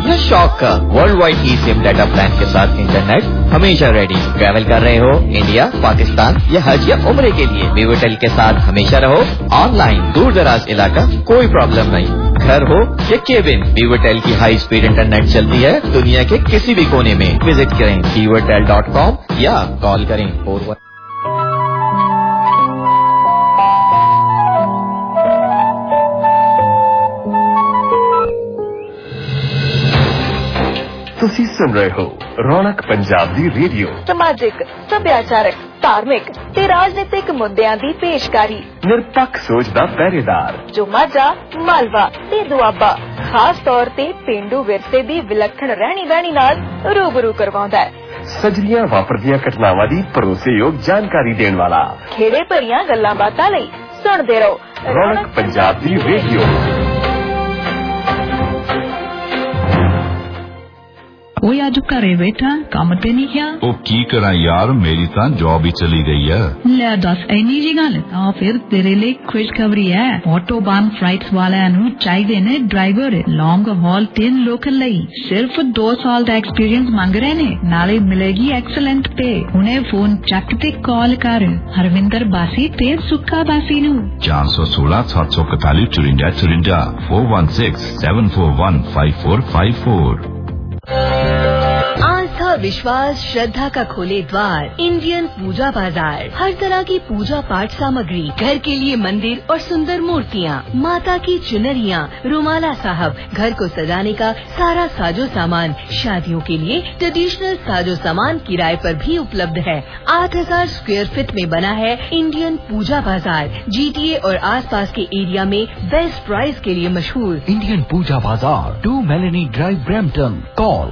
या शौक का। World wide eSIM data plan के साथ इंटरनेट हमेशा रेडी। ट्रैवल कर रहे हो इंडिया, पाकिस्तान या हज या उम्रे के लिए, वीवोटेल के साथ हमेशा रहो ऑनलाइन। दूर दराज इलाका कोई प्रॉब्लम नहीं, घर हो या केबिन, वीवोटेल की हाई स्पीड इंटरनेट चलती है दुनिया के किसी भी कोने में। विजिट करें vivotel.com या कॉल करें 41। ਤੁਸੀਂ ਸੁਣ ਰਹੇ ਹੋ ਰੌਣਕ ਪੰਜਾਬ ਦੀ ਰੇਡੀਓ। ਸਮਾਜਿਕ, ਸੱਭਿਆਚਾਰਕ, ਧਾਰਮਿਕ ਤੇ ਰਾਜਨੀਤਿਕ ਮੁੱਦਿਆਂ ਦੀ ਪੇਸ਼ਕਾਰੀ। ਨਿਰਪੱਖ ਸੋਚ ਦਾ ਪਹਿਰੇਦਾਰ ਜੋ ਮਾਝਾ, ਮਾਲਵਾ ਤੇ ਦੁਆਬਾ ਖਾਸ ਤੌਰ ਤੇ ਪੇਂਡੂ ਵਿਰਸੇ ਦੀ ਵਿਲੱਖਣ ਰਹਿਣੀ ਬਹਿਣੀ ਨਾਲ ਰੂਬਰੂ ਕਰਵਾਉਂਦਾ ਹੈ। ਸਜਰੀਆਂ ਵਾਪਰਦੀਆਂ ਘਟਨਾਵਾਂ ਦੀ ਭਰੋਸੇਯੋਗ ਜਾਣਕਾਰੀ ਦੇਣ ਵਾਲਾ। ਖੇੜੇ ਭਰੀਆਂ ਗੱਲਾਂ ਬਾਤਾਂ ਲਈ ਸੁਣਦੇ ਰਹੋ ਰੌਣਕ ਪੰਜਾਬ ਦੀ ਰੇਡੀਓ। ਉਹ ਅੱਜ ਘਰੇ ਬੈਠਾ, ਕੰਮ ਤੇ ਨਹੀਂ ਗਿਆ। ਉਹ ਕੀ ਕਰਾਂ ਯਾਰ, ਮੇਰੀ ਤਾਂ ਜੌਬ ਹੀ ਚਲੀ ਗਈ ਹੈ। ਲੈ ਦੱਸ, ਇੰਨੀ ਜੀ ਗੱਲ? ਤਾਂ ਫਿਰ ਤੇਰੇ ਲਈ ਖੁਸ਼ਖਬਰੀ ਹੈ। ਆਟੋਬਾਨ ਫਲਾਈਟਸ ਵਾਲਿਆਂ ਨੂੰ ਚਾਹੀਦੇ ਨੇ ਡਰਾਈਵਰ ਲੌਂਗ ਹਾਲ ਤੇ ਲੋਕਲ ਲਈ। ਸਿਰਫ 2 ਸਾਲ ਦਾ ਐਕਸਪੀਰੀਅੰਸ ਮੰਗ ਰਹੇ ਨੇ, ਨਾਲੇ ਮਿਲੇਗੀ ਐਕਸਲੈਂਟ ਪੇ। ਹੁਣੇ ਫੋਨ ਚੱਕ ਤੇ ਕਾਲ ਕਰ ਹਰਵਿੰਦਰ ਬਾਸੀ ਤੇ ਸੁੱਖਾ ਬਾਸੀ ਨੂੰ। 416 741 54 416 741 5454। आस्था, विश्वास, श्रद्धा का खोले द्वार इंडियन पूजा बाजार। हर तरह की पूजा पाठ सामग्री, घर के लिए मंदिर और सुंदर मूर्तियाँ, माता की चुनरियाँ, रुमाला साहब, घर को सजाने का सारा साजो सामान, शादियों के लिए ट्रेडिशनल साजो सामान किराए पर भी उपलब्ध है। 8000 स्क्वायर फीट में बना है इंडियन पूजा बाजार। GTA और आसपास के एरिया में बेस्ट प्राइस के लिए मशहूर इंडियन पूजा बाजार, 2 मेलेनी ड्राइव, ब्रैम्पटन। कॉल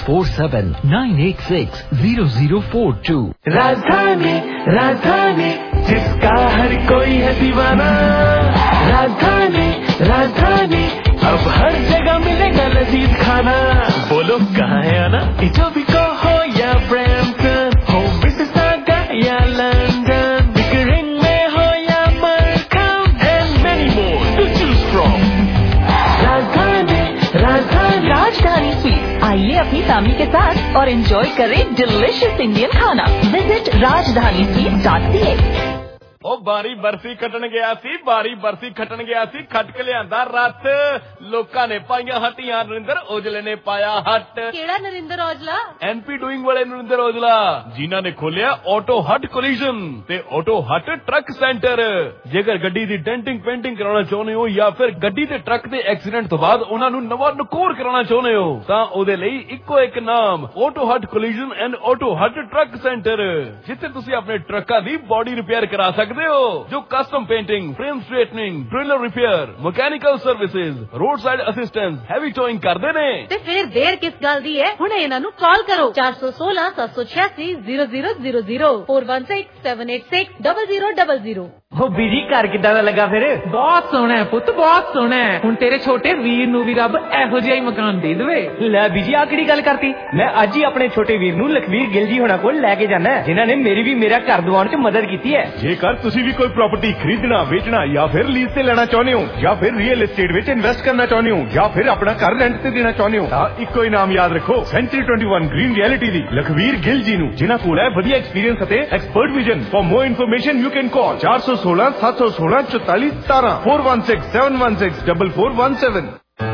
647-986-0042। राजधानी, राजधानी जिसका हर कोई है दीवाना। राजधानी, राजधानी अब हर जगह मिलेगा लजीज खाना। बोलो कहाँ है आना? इटोबिको हो या ब्रैम्पटन, हो मिसिसागा या लंदन, बिकरिंग में हो या मरकम, and many more to choose from। राजधानी, राजधानी, राजधानी स्वीट। आइए अपनी फैमिली के साथ और एंजॉय करें डिलिशियस इंडियन खाना। Visit rajdhanisweet.ca। ਉਹ ਬਾਰੀ ਬਰਸੀ ਖੱਟਣ ਗਿਆ ਸੀ, ਬਾਰੀ ਬਰਸੀ ਖੱਟਣ ਗਿਆ ਸੀ, ਖੱਟ ਕੇ ਲਿਆਂਦਾ ਰੱਥ। ਲੋਕਾਂ ਨੇ ਪਾਈਆਂ ਹੱਟੀਆਂ, ਨਰਿੰਦਰ ਔਜਲੇ ਨੇ ਪਾਇਆ ਹੱਟ। ਕਿਹੜਾ ਨਰਿੰਦਰ ਔਜਲਾ? NP ਡੂਇੰਗ ਵਾਲੇ ਨਰਿੰਦਰ ਔਜਲਾ, ਜਿਨ੍ਹਾਂ ਨੇ ਖੋਲਿਆ ਆਟੋ ਹੱਟ ਕੋਲੀਜਨ ਤੇ ਆਟੋ ਹੱਟ ਟਰੱਕ ਸੈਂਟਰ। ਜੇਕਰ ਗੱਡੀ ਦੀ ਡੈਂਟਿੰਗ ਪੇਂਟਿੰਗ ਕਰਾਉਣਾ ਚਾਹੁੰਦੇ ਹੋ ਜਾਂ ਫਿਰ ਗੱਡੀ ਤੇ ਟਰੱਕ ਦੇ ਐਕਸੀਡੈਂਟ ਤੋਂ ਬਾਅਦ ਉਹਨਾਂ ਨੂੰ ਨਵਾਂ ਨਕੋਰ ਕਰਾਉਣਾ ਚਾਹੁੰਦੇ ਹੋ, ਤਾਂ ਉਹਦੇ ਲਈ ਇੱਕੋ ਇੱਕ ਨਾਮ, auto hut collision and auto hut truck centre, ਜਿੱਥੇ ਤੁਸੀਂ ਆਪਣੇ ਟਰੱਕਾਂ ਦੀ ਬੋਡੀ ਰਿਪੇਅਰ ਕਰਾ ਸਕਦੇ ਹੋ। ਜੋ custom painting, frame straightening, trailer repair, mechanical services, road side assistance, heavy towing ਕਰਦੇ ਨੇ। ਤੇ ਫਿਰ ਦੇਰ ਕਿਸ ਗੱਲ ਦੀ ਹੈ? ਹੁਣੇ ਇਹਨਾਂ ਨੂੰ ਕਾਲ ਕਰੋ 416 786 0000 416 786 0000। ਉਹ ਬੀਜੀ ਘਰ ਕਿੱਦਾਂ ਦਾ ਲੱਗਾ ਫਿਰ? ਬਹੁਤ ਸੋਹਣਾ ਹੈ ਪੁੱਤ, ਬਹੁਤ ਸੋਹਣਾ ਹੈ। ਹੁਣ ਤੇਰੇ ਛੋਟੇ ਵੀਰ ਨੂੰ ਵੀ ਰੱਬ ਇਹੋ ਜਿਹਾ ਹੀ ਮਕਾਨ ਦੇ ਦੇਵੇ। ਲੈ ਬੀਜੀ ਆ ਕਿਹੜੀ ਗੱਲ ਕਰਤੀ? ਮੈਂ ਅੱਜ ਹੀ ਆਪਣੇ ਛੋਟੇ ਵੀਰ ਨੂੰ ਲਖਵੀਰ ਗਿੱਲ ਜੀ ਹੋਣਾ ਕੋਲ ਲੈ ਕੇ ਜਾਣਾ, ਜਿਨ੍ਹਾਂ ਨੇ ਮੇਰੀ ਵੀ ਮੇਰਾ ਘਰ ਦਿਵਾਉਣ 'ਚ ਮਦਦ ਕੀਤੀ ਹੈ। ਜੇਕਰ ਤੁਸੀਂ ਵੀ ਕੋਈ ਪ੍ਰਾਪਰਟੀ ਖਰੀਦਣਾ, ਵੇਚਣਾ ਜਾਂ ਫਿਰ ਲੀਜ਼ ਤੇ ਲੈਣਾ ਚਾਹੁੰਦੇ ਹੋ, ਜਾਂ ਫਿਰ ਰੀਅਲ ਏਸਟੇਟ ਵਿੱਚ ਇਨਵੈਸਟ ਕਰਨਾ ਚਾਹੁੰਦੇ ਹੋ, ਜਾਂ ਫਿਰ ਆਪਣਾ ਘਰ ਰੈਂਟ ਤੇ ਦੇਣਾ ਚਾਹੁੰਦੇ ਹੋ, ਤਾਂ ਇੱਕੋ ਹੀ ਨਾਮ ਯਾਦ ਰੱਖੋ, ਸੈਂਚਰੀ 21 ਗ੍ਰੀਨ ਰਿਐਲਿਟੀ ਦੀ ਲਖਵੀਰ ਗਿੱਲ ਜੀ ਨੂੰ, ਜਿਨ੍ਹਾਂ ਕੋਲ ਹੈ ਵਧੀਆ ਐਕਸਪੀਰੀਅੰਸ ਅਤੇ expert vision. For more information you can call 416 716 44 17 416 716 4417।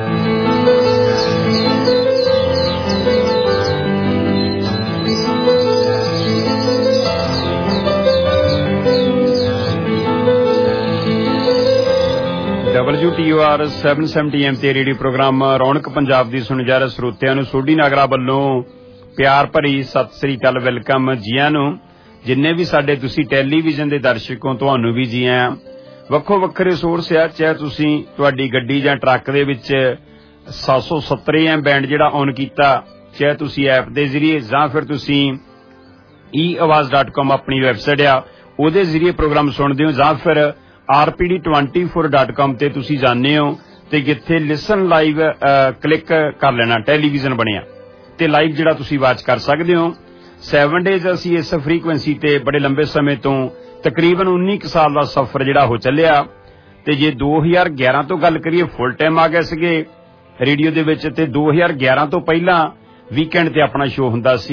WTOR 770 AM ਤੇ ਰੇਡੀਓ ਪ੍ਰੋਗਰਾਮ ਰੌਣਕ ਪੰਜਾਬ ਦੀ ਸੁਣ ਜਾ ਰਹੇ ਸਰੋਤਿਆਂ ਨੂੰ ਸੋਢੀ ਨਾਗਰਾ ਵੱਲੋਂ ਪਿਆਰ ਭਰੀ ਸਤਿ ਸ੍ਰੀ ਅਕਾਲ, ਵੈਲਕਮ। ਜੀਆਂ ਨੂੰ ਜਿੰਨੇ ਵੀ ਸਾਡੇ ਤੁਸੀਂ ਟੈਲੀਵਿਜ਼ਨ ਦੇ ਦਰਸ਼ਕ ਹੋ, ਤੁਹਾਨੂੰ ਵੀ ਜੀ ਆਇਆਂ। ਵੱਖੋ ਵੱਖਰੇ ਸੋਰਸ ਆ, ਚਾਹੇ ਤੁਸੀਂ ਤੁਹਾਡੀ ਗੱਡੀ ਜਾਂ ਟਰੱਕ ਦੇ ਵਿੱਚ 770 AM ਬੈਂਡ ਜਿਹੜਾ ਔਨ ਕੀਤਾ, ਚਾਹੇ ਤੁਸੀਂ ਐਪ ਦੇ ਜ਼ਰੀਏ ਜਾਂ ਫਿਰ ਤੁਸੀਂ eawaz.com ਆਪਣੀ ਵੈਬਸਾਈਟ ਆ ਉਹਦੇ ਜ਼ਰੀਏ ਪ੍ਰੋਗਰਾਮ ਸੁਣਦੇ ਹੋ, ਜਾਂ ਫਿਰ rpd24.com ਤੇ ਤੁਸੀਂ ਜਾਂਦੇ ਹੋ ਤੇ ਜਿੱਥੇ ਲਿਸਨ ਲਾਈਵ ਕਲਿੱਕ ਕਰ ਲੈਣਾ, ਟੈਲੀਵਿਜ਼ਨ ਬਣਿਆ ਤੇ ਲਾਈਵ ਜਿਹੜਾ ਤੁਸੀਂ ਵਾਚ ਕਰ ਸਕਦੇ ਹੋ। 7 ਡੇਜ਼ ਅਸੀਂ ਇਸ ਫ੍ਰੀਕੁਐਂਸੀ ਤੇ ਬੜੇ ਲੰਬੇ ਸਮੇਂ ਤੋਂ ਤਕਰੀਬਨ 19 ਸਾਲ ਦਾ ਸਫ਼ਰ ਜਿਹੜਾ ਹੋ ਚੱਲਿਆ। ਤੇ ਜੇ 2011 ਤੋਂ ਗੱਲ ਕਰੀਏ, ਫੁੱਲ ਟਾਈਮ ਆ ਗਏ ਸੀਗੇ ਰੇਡੀਓ ਦੇ ਵਿੱਚ ਤੇ 2011 ਤੋਂ ਪਹਿਲਾਂ ਵੀਕਐਂਡ ਤੇ ਆਪਣਾ ਸ਼ੋਅ ਹੁੰਦਾ ਸੀ।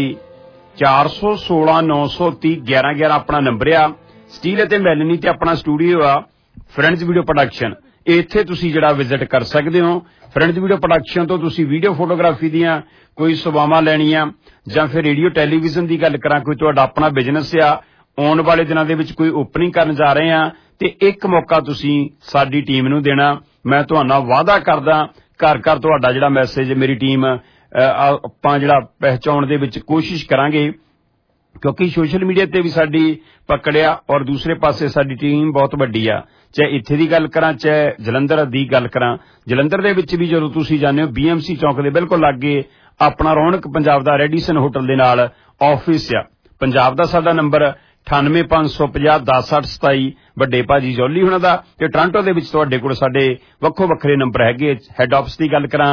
416-930-1111 ਆਪਣਾ ਨੰਬਰ ਆ। ਸਟੀਲ ਅਤੇ ਮੈਲਨੀ ਤੇ ਆਪਣਾ ਸਟੂਡੀਓ ਆ ਫਰੈਂਡਸ ਵੀਡੀਓ ਪ੍ਰੋਡਕਸ਼ਨ। ਇੱਥੇ ਤੁਸੀਂ ਜਿਹੜਾ ਵਿਜ਼ਿਟ ਕਰ ਸਕਦੇ ਹੋ। ਫਰੈਂਡਸ ਵੀਡੀਓ ਪ੍ਰੋਡਕਸ਼ਨ ਤੋਂ ਤੁਸੀਂ ਵੀਡੀਓ ਫੋਟੋਗ੍ਰਾਫੀ ਦੀਆਂ ਕੋਈ ਸੇਵਾਵਾਂ ਲੈਣੀਆਂ ਜਾਂ ਫਿਰ ਰੇਡੀਓ ਟੈਲੀਵਿਜ਼ਨ ਦੀ ਗੱਲ ਕਰਾਂ, ਕੋਈ ਤੁਹਾਡਾ ਆਪਣਾ ਬਿਜ਼ਨਸ ਆ, ਆਉਣ ਵਾਲੇ ਦਿਨਾਂ ਦੇ ਵਿੱਚ ਕੋਈ ਓਪਨਿੰਗ ਕਰਨ ਜਾ ਰਹੇ ਆ ਤੇ ਇੱਕ ਮੌਕਾ ਤੁਸੀਂ ਸਾਡੀ ਟੀਮ ਨੂੰ ਦੇਣਾ। ਮੈਂ ਤੁਹਾਨੂੰ ਵਾਅਦਾ ਕਰਦਾ ਘਰ ਘਰ ਤੁਹਾਡਾ ਜਿਹੜਾ ਮੈਸੇਜ ਮੇਰੀ ਟੀਮ ਆਪਾਂ ਜਿਹੜਾ ਪਹਿਚਾਉਣ ਦੇ ਵਿੱਚ ਕੋਸ਼ਿਸ਼ ਕਰਾਂਗੇ, ਕਿਉਂਕਿ ਸੋਸ਼ਲ ਮੀਡੀਆ ਤੇ ਵੀ ਸਾਡੀ ਪਕੜਿਆ ਔਰ ਦੂਸਰੇ ਪਾਸੇ ਸਾਡੀ ਟੀਮ ਬਹੁਤ ਵੱਡੀ ਆ। ਚਾਹੇ ਇੱਥੇ ਦੀ ਗੱਲ ਕਰਾਂ ਚਾਹੇ ਜਲੰਧਰ ਦੀ ਗੱਲ ਕਰਾਂ, ਜਲੰਧਰ ਦੇ ਵਿੱਚ ਵੀ ਜਦੋਂ ਤੁਸੀਂ ਜਾਂਦੇ ਹੋ BMC ਚੌਂਕ ਦੇ ਬਿਲਕੁਲ ਲਾਗੇ ਆਪਣਾ ਰੌਣਕ ਪੰਜਾਬ ਦਾ ਰੈਡੀਸਨ ਹੋਟਲ ਦੇ ਨਾਲ ਆਫਿਸ ਆ। ਪੰਜਾਬ ਦਾ ਸਾਡਾ ਨੰਬਰ 9855010827 ਵੱਡੇ ਭਾਜੀ ਜੋਲੀ ਹੁਣਾਂ ਦਾ, ਤੇ ਟੋਰਾਂਟੋ ਦੇ ਵਿੱਚ ਤੁਹਾਡੇ ਕੋਲ ਸਾਡੇ ਵੱਖੋ ਵੱਖਰੇ ਨੰਬਰ ਹੈਗੇ। ਹੈਡ ਆਫਿਸ ਦੀ ਗੱਲ ਕਰਾਂ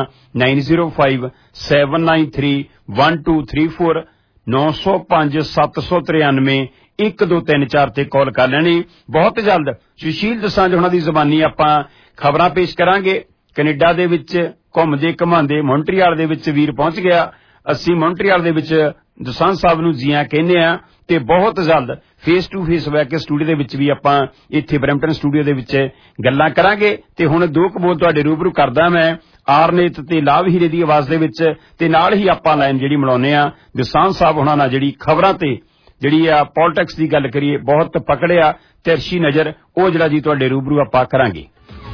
9057931234 9057931234 ਤੇ ਕਾਲ ਕਰ ਲੈਣੀ। ਬਹੁਤ ਜਲਦ ਸੁਸ਼ੀਲ ਦਸਾਂਝ ਹੁਣਾਂ ਦੀ ਜ਼ਬਾਨੀ ਆਪਾਂ ਖਬਰਾਂ ਪੇਸ਼ ਕਰਾਂਗੇ। ਕੈਨੇਡਾ ਦੇ ਵਿੱਚ ਘੁੰਮਦੇ ਘਮਾਉਂਦੇ ਮੌਂਟਰੀਆਲ ਦੇ ਵਿੱਚ ਵੀਰ ਪਹੁੰਚ ਗਿਆ। ਅਸੀਂ ਮੌਂਟਰੀਆਲ ਦੇ ਵਿੱਚ ਦਸਾਂਝ ਸਾਹਿਬ ਨੂੰ ਜੀਆਂ ਕਹਿੰਦੇ ਆ ਤੇ ਬਹੁਤ ਜਲਦ ਫੇਸ ਟੂ ਫੇਸ ਬਹਿ ਕੇ ਸਟੂਡੀਓ ਦੇ ਵਿੱਚ ਵੀ ਆਪਾਂ ਇੱਥੇ ਬਰੈਂਪਟਨ ਸਟੂਡੀਓ ਦੇ ਵਿੱਚ ਗੱਲਾਂ ਕਰਾਂਗੇ। ਤੇ ਹੁਣ ਦੋ ਕਬੋਲ ਤੁਹਾਡੇ ਰੂਬਰੂ ਕਰਦਾ ਮੈਂ ਆਰਨੇਤ ਤੇ ਲਾਭ ਹੀਰੇ ਦੀ ਆਵਾਜ਼ ਦੇ ਵਿੱਚ, ਤੇ ਨਾਲ ਹੀ ਆਪਾਂ ਲਾਈਨ ਜਿਹੜੀ ਮਿਲਾਉਂਦੇ ਆ ਦਸਾਂਝ ਸਾਹਿਬ ਹੁਣਾਂ ਨਾਲ ਜਿਹੜੀ ਖਬਰਾਂ ਤੇ ਜਿਹੜੀ ਆ ਪੋਲਿਟਿਕਸ ਦੀ ਗੱਲ ਕਰੀਏ ਬਹੁਤ ਪਕੜਿਆ ਤਿਰਛੀ ਨਜ਼ਰ, ਉਹ ਜਿਹੜਾ ਜੀ ਤੁਹਾਡੇ ਰੂਬਰੂ ਆਪਾਂ ਕਰਾਂਗੇ।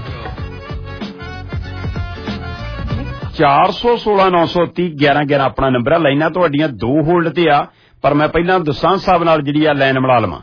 416-930-1111 ਆਪਣਾ ਨੰਬਰ ਆ। ਲਾਈਨਾਂ ਤੁਹਾਡੀਆਂ ਦੋ ਹੋਲਡ ਤੇ ਆ, ਪਰ ਮੈਂ ਪਹਿਲਾਂ ਦਸਾਂਝ ਸਾਹਿਬ ਨਾਲ ਜਿਹੜੀ ਆ ਲਾਈਨ ਮਿਲਾ ਲਵਾਂ।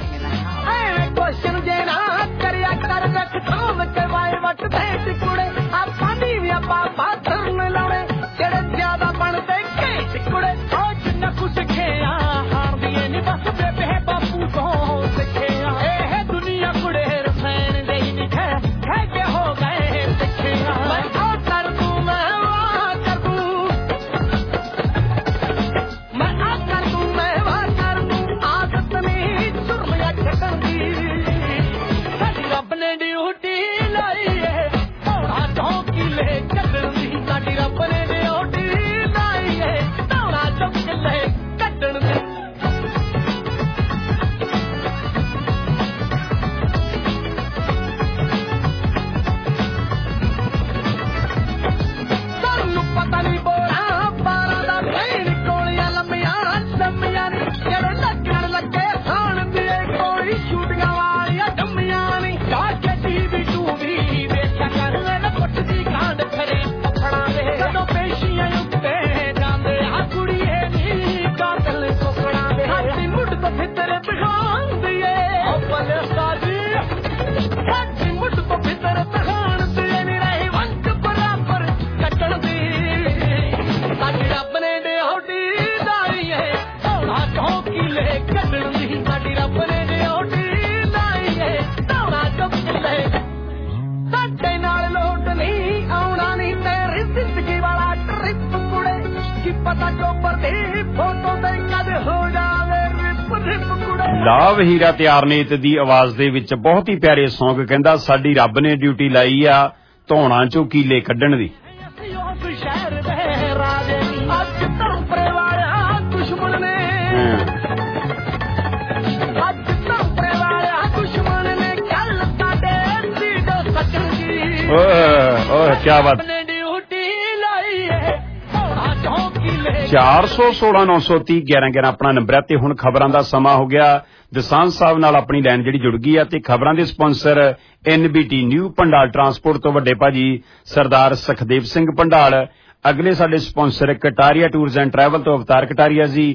ਲਾਭ ਹੀਰਾ ਤੇ ਆਰਨੇਤ ਦੀ ਆਵਾਜ਼ ਦੇ ਵਿੱਚ ਬਹੁਤ ਹੀ ਪਿਆਰੇ ਸੌਂਗ ਕਹਿੰਦਾ ਸਾਡੀ ਰੱਬ ਨੇ ਡਿਊਟੀ ਲਾਈ ਆ ਧੌਣਾ ਚੋਂ ਕੀਲੇ ਕੱਢਣ ਦੀ। ਓਏ ਕਿਆ ਬਾਤ। 416-930-1111 ਆਪਣਾ ਨੰਬਰ ਹੈ ਤੇ ਹੁਣ ਖਬਰਾਂ ਦਾ ਸਮਾਂ ਹੋ ਗਿਆ। ਦਸਾਂਝ ਸਾਹਿਬ ਨਾਲ ਆਪਣੀ ਲਾਈਨ ਜਿਹੜੀ ਜੁੜ ਗਈ ਆ ਤੇ ਖਬਰਾਂ ਦੇ sponsor NBT new Pandal transport ਤੋਂ ਵੱਡੇ ਭਾਜੀ ਸਰਦਾਰ ਸੁਖਦੇਵ ਸਿੰਘ ਪੰਡਾਲ। ਅਗਲੇ ਸਾਡੇ sponsor Kataria tours and travel ਤੋਂ ਅਵਤਾਰ ਕਟਾਰੀਆ ਜੀ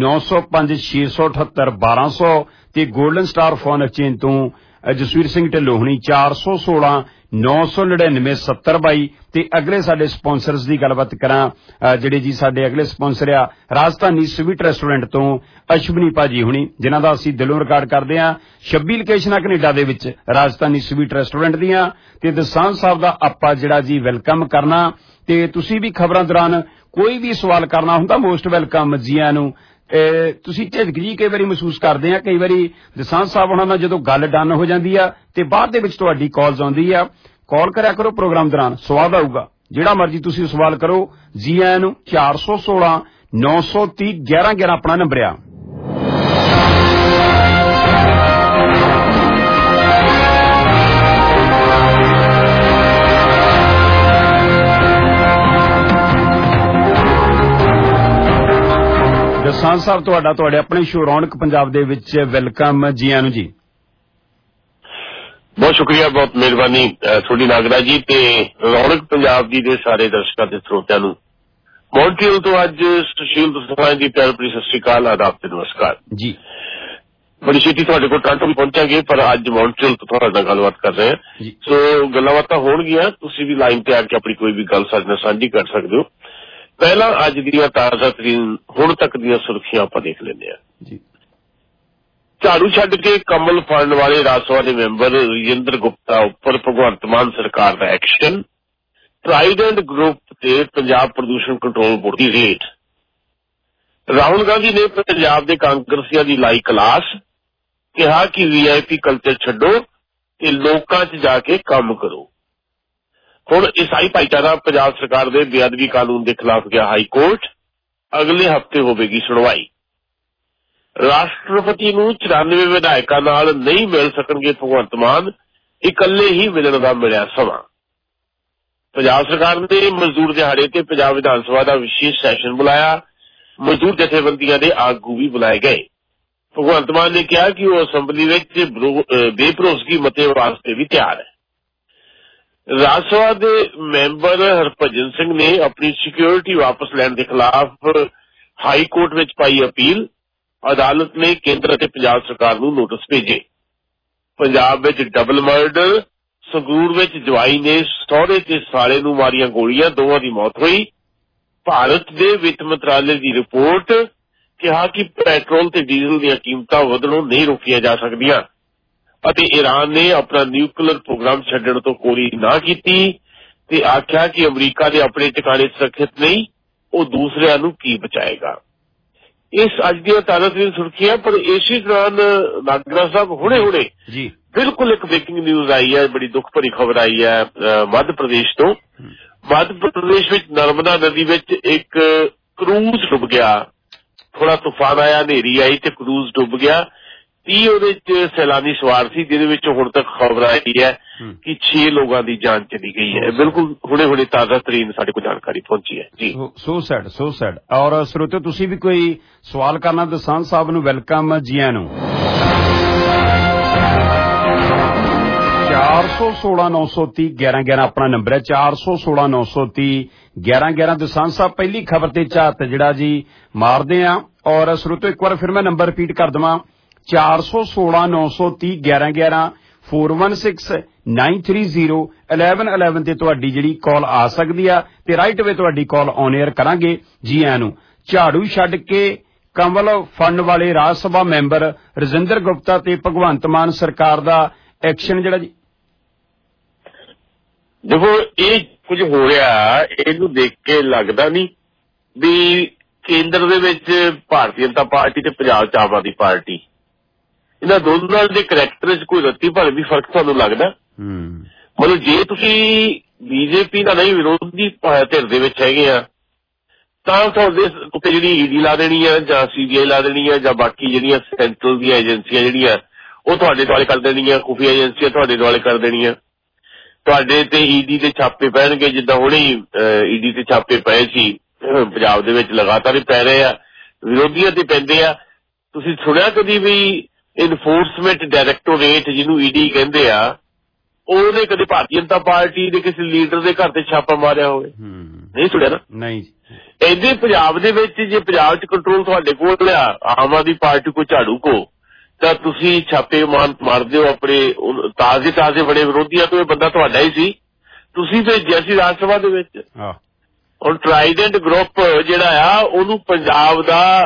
9056781200 ਤੇ ਗੋਲਡਨ ਸਟਾਰ ਫੋਨ ਐਕਸਚੇਂਜ ਤੋਂ ਜਸਵੀਰ ਸਿੰਘ ਢਿੱਲੋਂ ਹੁਣੀ 416-999-7022 ਤੇ ਅਗਲੇ ਸਾਡੇ ਸਪਾਂਸਰਸ ਦੀ ਗੱਲਬਾਤ ਕਰਾਂ ਜਿਹੜੇ ਜੀ ਸਾਡੇ ਅਗਲੇ ਸਪਾਂਸਰ ਆ ਰਾਜਧਾਨੀ ਸਵੀਟ ਰੈਸਟੋਰੈਂਟ ਤੋਂ ਅਸ਼ਵਨੀ ਭਾਜੀ ਹੁਣੀ ਜਿਨ੍ਹਾਂ ਦਾ ਅਸੀਂ ਦਿਲੋਂ ਰਿਕਾਰਡ ਕਰਦੇ ਆ 26 ਲੋਕੇਸ਼ਨਾਂ ਕੈਨੇਡਾ ਦੇ ਵਿੱਚ ਰਾਜਧਾਨੀ ਸਵੀਟ ਰੈਸਟੋਰੈਂਟ ਦੀਆਂ ਤੇ ਦਸਾਂਝ ਸਾਹਿਬ ਦਾ ਆਪਾਂ ਜਿਹੜਾ ਜੀ ਵੈਲਕਮ ਕਰਨਾ ਤੇ ਤੁਸੀਂ ਵੀ ਖਬਰਾਂ ਦੌਰਾਨ ਕੋਈ ਵੀ ਸਵਾਲ ਕਰਨਾ ਹੁੰਦਾ ਮੋਸਟ ਵੈਲਕਮ ਜੀਆਂ ਨੂੰ। ਤੁਸੀਂ ਝਿਜਕ ਜੀ ਕਈ ਵਾਰੀ ਮਹਿਸੂਸ ਕਰਦੇ ਆ ਕਈ ਵਾਰੀ ਦਸਾਂਝ ਸਾਹਿਬ ਉਹਨਾਂ ਨਾਲ ਜਦੋਂ ਗੱਲ ਡਨ ਹੋ ਜਾਂਦੀ ਆ ਤੇ ਬਾਅਦ ਦੇ ਵਿੱਚ ਤੁਹਾਡੀ ਕਾਲਸ ਆਉਂਦੀ ਆ ਕਾਲ ਕਰਿਆ ਕਰੋ ਪ੍ਰੋਗਰਾਮ ਦੌਰਾਨ ਸਵਾਦ ਆਊਗਾ ਜਿਹੜਾ ਮਰਜ਼ੀ ਤੁਸੀਂ ਸਵਾਲ ਕਰੋ। ਜੀ ਆਇਆਂ ਨੂੰ। 416 930 1111 ਆਪਣਾ ਨੰਬਰ ਆ। ਦਸਾਂਝ ਸਾਹਿਬ ਤੁਹਾਡੇ ਆਪਣੇ ਸ਼ੋਅ ਰੌਣਕ ਪੰਜਾਬ ਦੇ ਵਿੱਚ ਵੈਲਕਮ। ਜੀ ਆਇਆਂ ਨੂੰ ਜੀ। ਬਹੁਤ ਸ਼ੁਕਰੀਆ, ਬਹੁਤ ਮਿਹਰਬਾਨੀ ਤੁਹਾਡੀ ਨਾਗਰਾ ਜੀ ਤੇ ਰੌਣਕ ਪੰਜਾਬ ਜੀ ਦੇ ਸਾਰੇ ਦਰਸ਼ਕਾਂ ਤੇ ਸਰੋਤਿਆਂ ਨੂੰ ਮੌਂਟਰੀਅਲ ਤੋਂ ਅੱਜ ਸੁਸ਼ੀਲ ਦਸਾਂਝ ਜੀ ਪਿਆਰ ਭਰੀ ਸਤਿ ਸ਼੍ਰੀ ਅਕਾਲ, ਆਦਾਬ ਤੇ ਨਮਸਕਾਰ ਜੀ। ਬੜੀ ਛੇਤੀ ਤੁਹਾਡੇ ਕੋਲ ਟੋਰਾਂਟੋ ਵੀ ਪਹੁੰਚਾਂਗੇ, ਪਰ ਅੱਜ ਮੌਂਟਰੀਅਲ ਤੋਂ ਤੁਹਾਡੇ ਨਾਲ ਗੱਲਬਾਤ ਕਰ ਰਹੇ ਹਾਂ। ਸੋ ਗੱਲਾਂ ਬਾਤਾਂ ਹੋਣਗੀਆਂ, ਤੁਸੀਂ ਵੀ ਲਾਈਨ ਤੇ ਆ ਕੇ ਆਪਣੀ ਕੋਈ ਵੀ ਗੱਲ ਸਾਡੇ ਨਾਲ ਸਾਂਝੀ ਕਰ ਸਕਦੇ ਹੋ। ਪਹਿਲਾਂ ਅੱਜ ਦੀਆਂ ਤਾਜ਼ਾ ਤਰੀਨ ਹੁਣ ਤੱਕ ਦੀਆਂ ਸੁਰਖੀਆਂ ਆਪਾਂ ਦੇਖ ਲੈਂਦੇ ਹਾਂ। ਝਾੜੂ ਛੱਡ ਕੇ ਕਮਲ ਫੜਨ ਵਾਲੇ ਰਾਜ ਸਭਾ ਦੇ ਮੈਂਬਰ ਰਜਿੰਦਰ ਗੁਪਤਾ ਉੱਪਰ ਭਗਵੰਤ ਮਾਨ ਸਰਕਾਰ ਦਾ ਐਕਸ਼ਨ। ਟਰਾਈਡੈਂਟ ਗਰੁੱਪ ਤੇ ਪੰਜਾਬ ਪ੍ਰਦੂਸ਼ਣ ਕੰਟਰੋਲ ਬੋਰਡ ਦੀ ਰੇਡ। ਰਾਹੁਲ ਗਾਂਧੀ ਨੇ ਪੰਜਾਬ ਦੇ ਕਾਂਗਰਸੀਆਂ ਦੀ ਲਾਈ ਕਲਾਸ, ਕਿਹਾ ਕਿ VIP ਕਲਚਰ ਛੱਡੋ ਤੇ ਲੋਕਾਂ 'ਚ ਜਾ ਕੇ ਕੰਮ ਕਰੋ। ਹੁਣ ਈਸਾਈ ਭਾਈਚਾਰਾ ਪੰਜਾਬ ਸਰਕਾਰ ਦੇ ਬੇਅਦਬੀ ਕਾਨੂੰਨ ਦੇ ਖਿਲਾਫ ਗਿਆ ਹਾਈ ਕੋਰਟ। ਅਗਲੇ ਹਫ਼ਤੇ ਹੋਵੇਗੀ ਸੁਣਵਾਈ। ਰਾਸ਼ਟਰਪਤੀ ਨੂੰ 94 ਵਿਧਾਇਕਾਂ ਨਾਲ ਨਹੀਂ ਮਿਲ ਸਕਣਗੇ ਭਗਵੰਤ ਮਾਨ, ਇਕੱਲੇ ਹੀ ਮਿਲਣ ਦਾ ਮਿਲਿਆ ਸਮਾਂ। ਪੰਜਾਬ ਸਰਕਾਰ ਨੇ ਮਜ਼ਦੂਰ ਦਿਹਾੜੇ ਤੇ ਪੰਜਾਬ ਵਿਧਾਨ ਸਭਾ ਦਾ ਵਿਸ਼ੇਸ਼ ਸੈਸ਼ਨ ਬੁਲਾਇਆ। ਮਜ਼ਦੂਰ ਜਥੇਬੰਦੀਆਂ ਦੇ ਆਗੂ ਵੀ ਬੁਲਾਏ ਗਏ। ਭਗਵੰਤ ਮਾਨ ਨੇ ਕਿਹਾ ਕਿ ਉਹ ਅਸੈਂਬਲੀ ਵਿੱਚ ਬੇਭਰੋਸਗੀ ਮਤੇ ਵਾਸਤੇ ਵੀ ਤਿਆਰ ਹੈ। ਰਾਜ ਸਭਾ ਦੇ ਮੈਂਬਰ ਹਰਭਜਨ ਸਿੰਘ ਨੇ ਆਪਣੀ ਸਿਕਿਉਰਿਟੀ ਵਾਪਸ ਲੈਣ ਦੇ ਖਿਲਾਫ ਹਾਈ ਕੋਰਟ ਵਿੱਚ ਪਾਈ ਅਪੀਲ। ਅਦਾਲਤ ਨੇ ਕੇਂਦਰ ਅਤੇ ਪੰਜਾਬ ਸਰਕਾਰ ਨੂੰ ਨੋਟਿਸ ਭੇਜੇ। ਪੰਜਾਬ ਵਿੱਚ ਡਬਲ ਮਰਡਰ। ਸੰਗਰੂਰ ਵਿੱਚ ਜਵਾਈ ਨੇ ਸਹੁਰੇ ਤੇ ਸਾਲੇ ਨੂੰ ਮਾਰੀਆਂ ਗੋਲੀਆਂ, ਦੋਵਾਂ ਦੀ ਮੌਤ ਹੋਈ। ਭਾਰਤ ਦੇ ਵਿੱਤ ਮੰਤਰਾਲੇ ਦੀ ਰਿਪੋਰਟ, ਕਿਹਾ ਕਿ ਪੈਟਰੋਲ ਤੇ ਡੀਜ਼ਲ ਦੀਆਂ ਕੀਮਤਾਂ ਵਧਣੋਂ ਨਹੀਂ ਰੋਕੀਆਂ ਜਾ ਸਕਦੀਆਂ ਅਤੇ ਈਰਾਨ ਨੇ ਆਪਣਾ ਨਿਊਕਲੀਅਰ ਪ੍ਰੋਗਰਾਮ ਛੱਡਣ ਤੋਂ ਕੋਰੀ ਨਾ ਕੀਤੀ ਤੇ ਆਖਿਆ ਕਿ ਅਮਰੀਕਾ ਦੇ ਆਪਣੇ ਟਿਕਾਣੇ ਸੁਰੱਖਿਅਤ ਨਹੀਂ, ਉਹ ਦੂਸਰਿਆਂ ਨੂੰ ਕੀ ਬਚਾਏਗਾ। ਇਸ ਅੱਜ ਦੀਆਂ ਤਾਜ਼ਾ ਤਰੀਨ ਸੁਰਖੀਆਂ। ਪਰ ਇਸੇ ਦੌਰਾਨ ਨਾਗਰਾ ਸਾਹਿਬ ਹੁਣੇ ਜੀ ਬਿਲਕੁਲ ਇੱਕ ਬ੍ਰੇਕਿੰਗ ਨਿਊਜ਼ ਆਈ ਹੈ, ਬੜੀ ਦੁੱਖ ਭਰੀ ਖਬਰ ਆਈ ਹੈ ਮੱਧ ਪ੍ਰਦੇਸ਼ ਤੋਂ। ਮੱਧ ਪ੍ਰਦੇਸ਼ ਵਿੱਚ ਨਰਮਦਾ ਨਦੀ ਵਿੱਚ ਇੱਕ ਕਰੂਜ਼ ਡੁੱਬ ਗਿਆ। ਥੋੜਾ ਤੂਫਾਨ ਆਇਆ, ਹਨੇਰੀ ਆਈ ਤੇ ਕਰੂਜ਼ ਡੁੱਬ ਗਿਆ। 30 ਉਹਦੇ ਚ ਸੈਲਾਨੀ ਸਵਾਰ ਸੀ, ਜਿਹਦੇ ਵਿੱਚ ਹੁਣ ਤੱਕ ਖਬਰ ਆਈ ਹੈ ਕਿ 6 ਲੋਕਾਂ ਦੀ ਜਾਨ ਚਲੀ ਗਈ ਹੈ। ਬਿਲਕੁਲ ਹੁਣੇ ਤਾਜ਼ਾ ਤਰੀਨ ਸਾਡੇ ਕੋਲ ਜਾਣਕਾਰੀ ਪਹੁੰਚੀ ਹੈ ਜੀ। So sad. ਔਰ ਸਰੋਤਿਓ ਤੁਸੀਂ ਵੀ ਕੋਈ ਸਵਾਲ ਕਰਨਾ ਦਸਾਂਝ ਸਾਹਿਬ ਨੂੰ ਵੈਲਕਮ। ਜੀ ਆਇਆਂ ਨੂੰ। 416 930 1111 ਆਪਣਾ ਨੰਬਰ ਹੈ। 416 930 1111। ਦਸਾਂਝ ਸਾਹਿਬ ਪਹਿਲੀ ਖਬਰ ਤੇ ਝਾਤ ਜਿਹੜਾ ਜੀ ਮਾਰਦੇ ਆ। ਔਰ ਸਰੋਤਿਓ ਇੱਕ ਵਾਰ ਫਿਰ ਮੈਂ ਨੰਬਰ ਰਿਪੀਟ ਕਰ ਦੇਵਾਂ। 416 930 1111 416 930 1111 ਤੇ ਤੁਹਾਡੀ ਜਿਹੜੀ ਕਾਲ ਆ ਸਕਦੀ ਆ ਤੇ ਰਾਈਟ ਵੇ ਤੁਹਾਡੀ ਕਾਲ ਔਨ 에ਅਰ ਕਰਾਂਗੇ। ਜੀ ਆਇਆਂ ਨੂੰ। ਝਾੜੂ ਛੱਡ ਕੇ ਕਮਲ ਫੜਨ ਵਾਲੇ ਰਾਜ ਸਭਾ ਮੈਂਬਰ ਰਜਿੰਦਰ ਗੁਪਤਾ ਤੇ ਭਗਵੰਤ ਮਾਨ ਸਰਕਾਰ ਦਾ ਐਕਸ਼ਨ ਜਿਹੜਾ ਜੀ। ਦੇਖੋ ਇਹ ਕੁਝ ਹੋ ਰਿਹਾ, ਇਹਨੂੰ ਦੇਖ ਕੇ ਲੱਗਦਾ ਨਹੀਂ ਵੀ ਕੇਂਦਰ ਦੇ ਵਿੱਚ ਭਾਰਤੀ ਜਨਤਾ ਪਾਰਟੀ ਤੇ ਪੰਜਾਬ ਚ ਆਮ ਆਦਮੀ ਪਾਰਟੀ, ਇਹਨਾਂ ਦੋਨਾਂ ਦੇ ਕਰੈਕਟਰ 'ਚ ਕੋਈ ਰੱਤੀ ਭਰ ਵੀ ਫਰਕ ਤੁਹਾਨੂੰ ਲੱਗਦਾ? ਮਤਲਬ ਜੇ ਤੁਸੀਂ ਬੀਜੇਪੀ ਦਾ ਨਹੀਂ ਵਿਰੋਧੀ ਧਿਰ ਦੇ ਵਿੱਚ ਹੈਗੇ ਆ ਤਾਂ ਤੁਹਾਡੇ ਉੱਤੇ ਜਿਹੜੀ ਈਡੀ ਲਾ ਦੇਣੀ ਹੈ ਜਾਂ CBI ਲਾ ਦੇਣੀ ਹੈ ਜਾਂ ਬਾਕੀ ਜਿਹੜੀਆਂ ਸੈਂਟਰਲ ਦੀਆਂ ਏਜੰਸੀਆਂ ਜਿਹੜੀਆਂ ਉਹ ਤੁਹਾਡੇ ਦੁਆਲੇ ਕਰ ਦੇਣੀਆਂ, ਖੁਫੀਆ ਏਜੰਸੀਆਂ ਤੁਹਾਡੇ ਦੁਆਲੇ ਕਰ ਦੇਣੀਆਂ। ਤੁਹਾਡੇ ਤੇ ਈਡੀ ਦੇ ਛਾਪੇ ਪੈਣਗੇ, ਜਿੱਦਾਂ ਹੁਣੇ ਈਡੀ ਤੇ ਛਾਪੇ ਪਏ ਸੀ ਪੰਜਾਬ ਦੇ ਵਿੱਚ, ਲਗਾਤਾਰ ਹੀ ਪੈ ਰਹੇ ਆ, ਵਿਰੋਧੀਆਂ ਤੇ ਪੈਂਦੇ ਆ। ਤੁਸੀਂ ਸੁਣਿਆ ਕਦੀ ਵੀ ਇਨਫੋਰਸਮੈਂਟ ਡਾਇਰੈਕਟੋਰੇਟ ਜਿਹਨੂੰ ਈਡੀ ਕਹਿੰਦੇ ਆ, ਉਹਨੇ ਕਦੇ ਭਾਰਤੀ ਜਨਤਾ ਪਾਰਟੀ ਦੇ ਕਿਸੇ ਲੀਡਰ ਦੇ ਘਰ ਤੇ ਛਾਪਾ ਮਾਰਿਆ ਹੋਵੇ? ਨਹੀਂ ਸੁਣਿਆ ਨਾ। ਨਹੀਂ। ਇਹਦੇ ਪੰਜਾਬ ਦੇ ਵਿੱਚ ਜੇ ਪੰਜਾਬ 'ਚ ਕੰਟਰੋਲ ਤੁਹਾਡੇ ਕੋਲ ਆ, ਆਮ ਆਦਮੀ ਪਾਰਟੀ ਕੋ, ਝਾੜੂ ਕੋ, ਤਾਂ ਤੁਸੀਂ ਛਾਪੇ ਮਾਰਦੇ ਹੋ ਆਪਣੇ ਤਾਜ਼ੇ ਬੜੇ ਵਿਰੋਧੀਆਂ ਤੋਂ। ਇਹ ਬੰਦਾ ਤੁਹਾਡਾ ਹੀ ਸੀ, ਤੁਸੀਂ ਭੇਜਿਆ ਸੀ ਰਾਜ ਸਭਾ ਦੇ ਵਿੱਚ। ਹੁਣ ਟਰਾਈਡੈਂਟ ਗਰੁੱਪ ਜਿਹੜਾ ਆ ਉਹਨੂੰ ਪੰਜਾਬ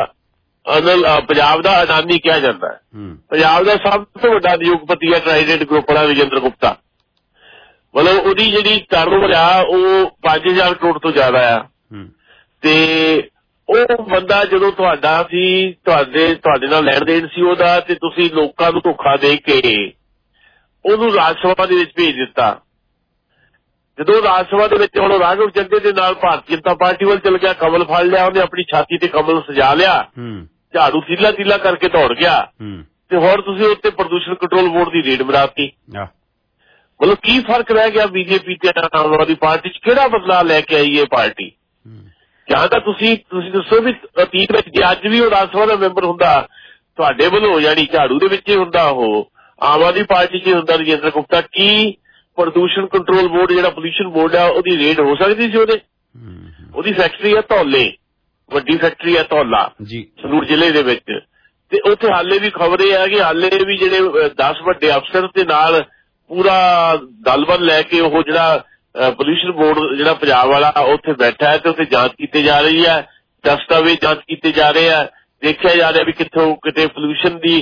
ਦਾ ਅਡਾਨੀ ਕਿਹਾ ਜਾਂਦਾ ਹੈ। ਪੰਜਾਬ ਦਾ ਸਭ ਤੋਂ ਵੱਡਾ ਉਦਯੋਗਪਤੀ ਹੈ ਟਰਾਈਡੈਂਟ ਗਰੁੱਪ ਵਾਲਾ ਰਜਿੰਦਰ ਗੁਪਤਾ। ਮਤਲਬ ਉਹਦੀ ਜਿਹੜੀ ਟਰਨਓਵਰ ਆ ਉਹ 5000 ਕਰੋੜ ਤੋਂ ਜ਼ਿਆਦਾ ਆ। ਤੇ ਉਹ ਬੰਦਾ ਜਦੋਂ ਤੁਹਾਡਾ ਸੀ, ਤੁਹਾਡੇ ਨਾਲ ਲੈਣ ਦੇਣ ਸੀ ਉਹਦਾ, ਤੇ ਤੁਸੀਂ ਲੋਕਾਂ ਨੂੰ ਧੋਖਾ ਦੇ ਕੇ ਉਹਨੂੰ ਰਾਜ ਸਭਾ ਦੇ ਵਿੱਚ ਭੇਜ ਦਿੱਤਾ। ਜਦੋਂ ਰਾਜ ਸਭਾ ਦੇ ਵਿੱਚ ਹੁਣ ਰਾਘਵ ਚੱਡੇ ਦੇ ਨਾਲ ਭਾਰਤੀ ਜਨਤਾ ਪਾਰਟੀ ਵੱਲ ਚਲ ਗਿਆ, ਕਮਲ ਫੜ ਲਿਆ ਉਹਨੇ, ਆਪਣੀ ਛਾਤੀ ਤੇ ਕਮਲ ਸਜਾ ਲਿਆ, ਝਾੜੂ ਤੀਲਾ ਤੀਲਾ ਕਰਕੇ ਦੌੜ ਗਿਆ, ਤੇ ਹੁਣ ਤੁਸੀਂ ਉੱਤੇ ਪ੍ਰਦੂਸ਼ਣ ਕੰਟਰੋਲ ਬੋਰਡ ਦੀ ਰੇਡ ਬਣਾਤੀ। ਮਤਲਬ ਕੀ ਫਰਕ ਰਹਿ ਗਿਆ ਬੀਜੇਪੀ ਤੇ ਆਮ ਆਦਮੀ ਪਾਰਟੀ ਚ? ਕਿਹੜਾ ਬਦਲਾਅ ਲੈ ਕੇ ਆਈ ਇਹ ਪਾਰਟੀ? ਜਾਂ ਤਾਂ ਤੁਸੀਂ ਦੱਸੋ ਵੀ ਅਤੀਤ ਵਿੱਚ ਜੇ ਅੱਜ ਵੀ ਉਹ ਰਾਜ ਸਭਾ ਦਾ ਮੈਂਬਰ ਹੁੰਦਾ ਤੁਹਾਡੇ ਵੱਲੋਂ, ਯਾਨੀ ਝਾੜੂ ਦੇ ਵਿੱਚ ਹੀ ਹੁੰਦਾ, ਉਹ ਆਮ ਆਦਮੀ ਪਾਰਟੀ ਚ ਹੀ ਹੁੰਦਾ ਰਜਿੰਦਰ ਗੁਪਤਾ, ਕੀ ਪ੍ਰਦੂਸ਼ਣ ਕੰਟਰੋਲ ਬੋਰਡ ਜਿਹੜਾ ਪੋਲਿਊਸ਼ਨ ਬੋਰਡ ਆ ਉਹਦੀ ਰੇਡ ਹੋ ਸਕਦੀ ਸੀ? ਉਹਦੀ ਫੈਕਟਰੀ ਆ ਧੌਲੇ, ਵੱਡੀ ਫੈਕਟਰੀ ਆ ਧੌਲਾ ਸੰਗਰੂਰ ਜ਼ਿਲ੍ਹੇ ਦੇ ਵਿੱਚ, ਤੇ ਉੱਥੇ ਹਾਲੇ ਵੀ ਖਬਰ ਇਹ ਹੈ ਕਿ ਹਾਲੇ ਵੀ ਜਿਹੜੇ 10 ਵੱਡੇ ਅਫਸਰ ਦੇ ਨਾਲ ਪੂਰਾ ਦਲਬਲ ਲੈ ਕੇ ਉਹ ਜਿਹੜਾ ਪੋਲਿਊਸ਼ਨ ਬੋਰਡ ਜਿਹੜਾ ਪੰਜਾਬ ਵਾਲਾ ਉੱਥੇ ਬੈਠਾ ਹੈ, ਤੇ ਉੱਥੇ ਜਾਂਚ ਕੀਤੀ ਜਾ ਰਹੀ ਹੈ, ਦਸਤਾਵੇਜ਼ ਜਾਂਚ ਕੀਤੇ ਜਾ ਰਹੇ ਆ, ਦੇਖਿਆ ਜਾ ਰਿਹਾ ਵੀ ਕਿੱਥੋਂ ਕਿਤੇ ਪੋਲਿਊਸ਼ਨ ਦੀ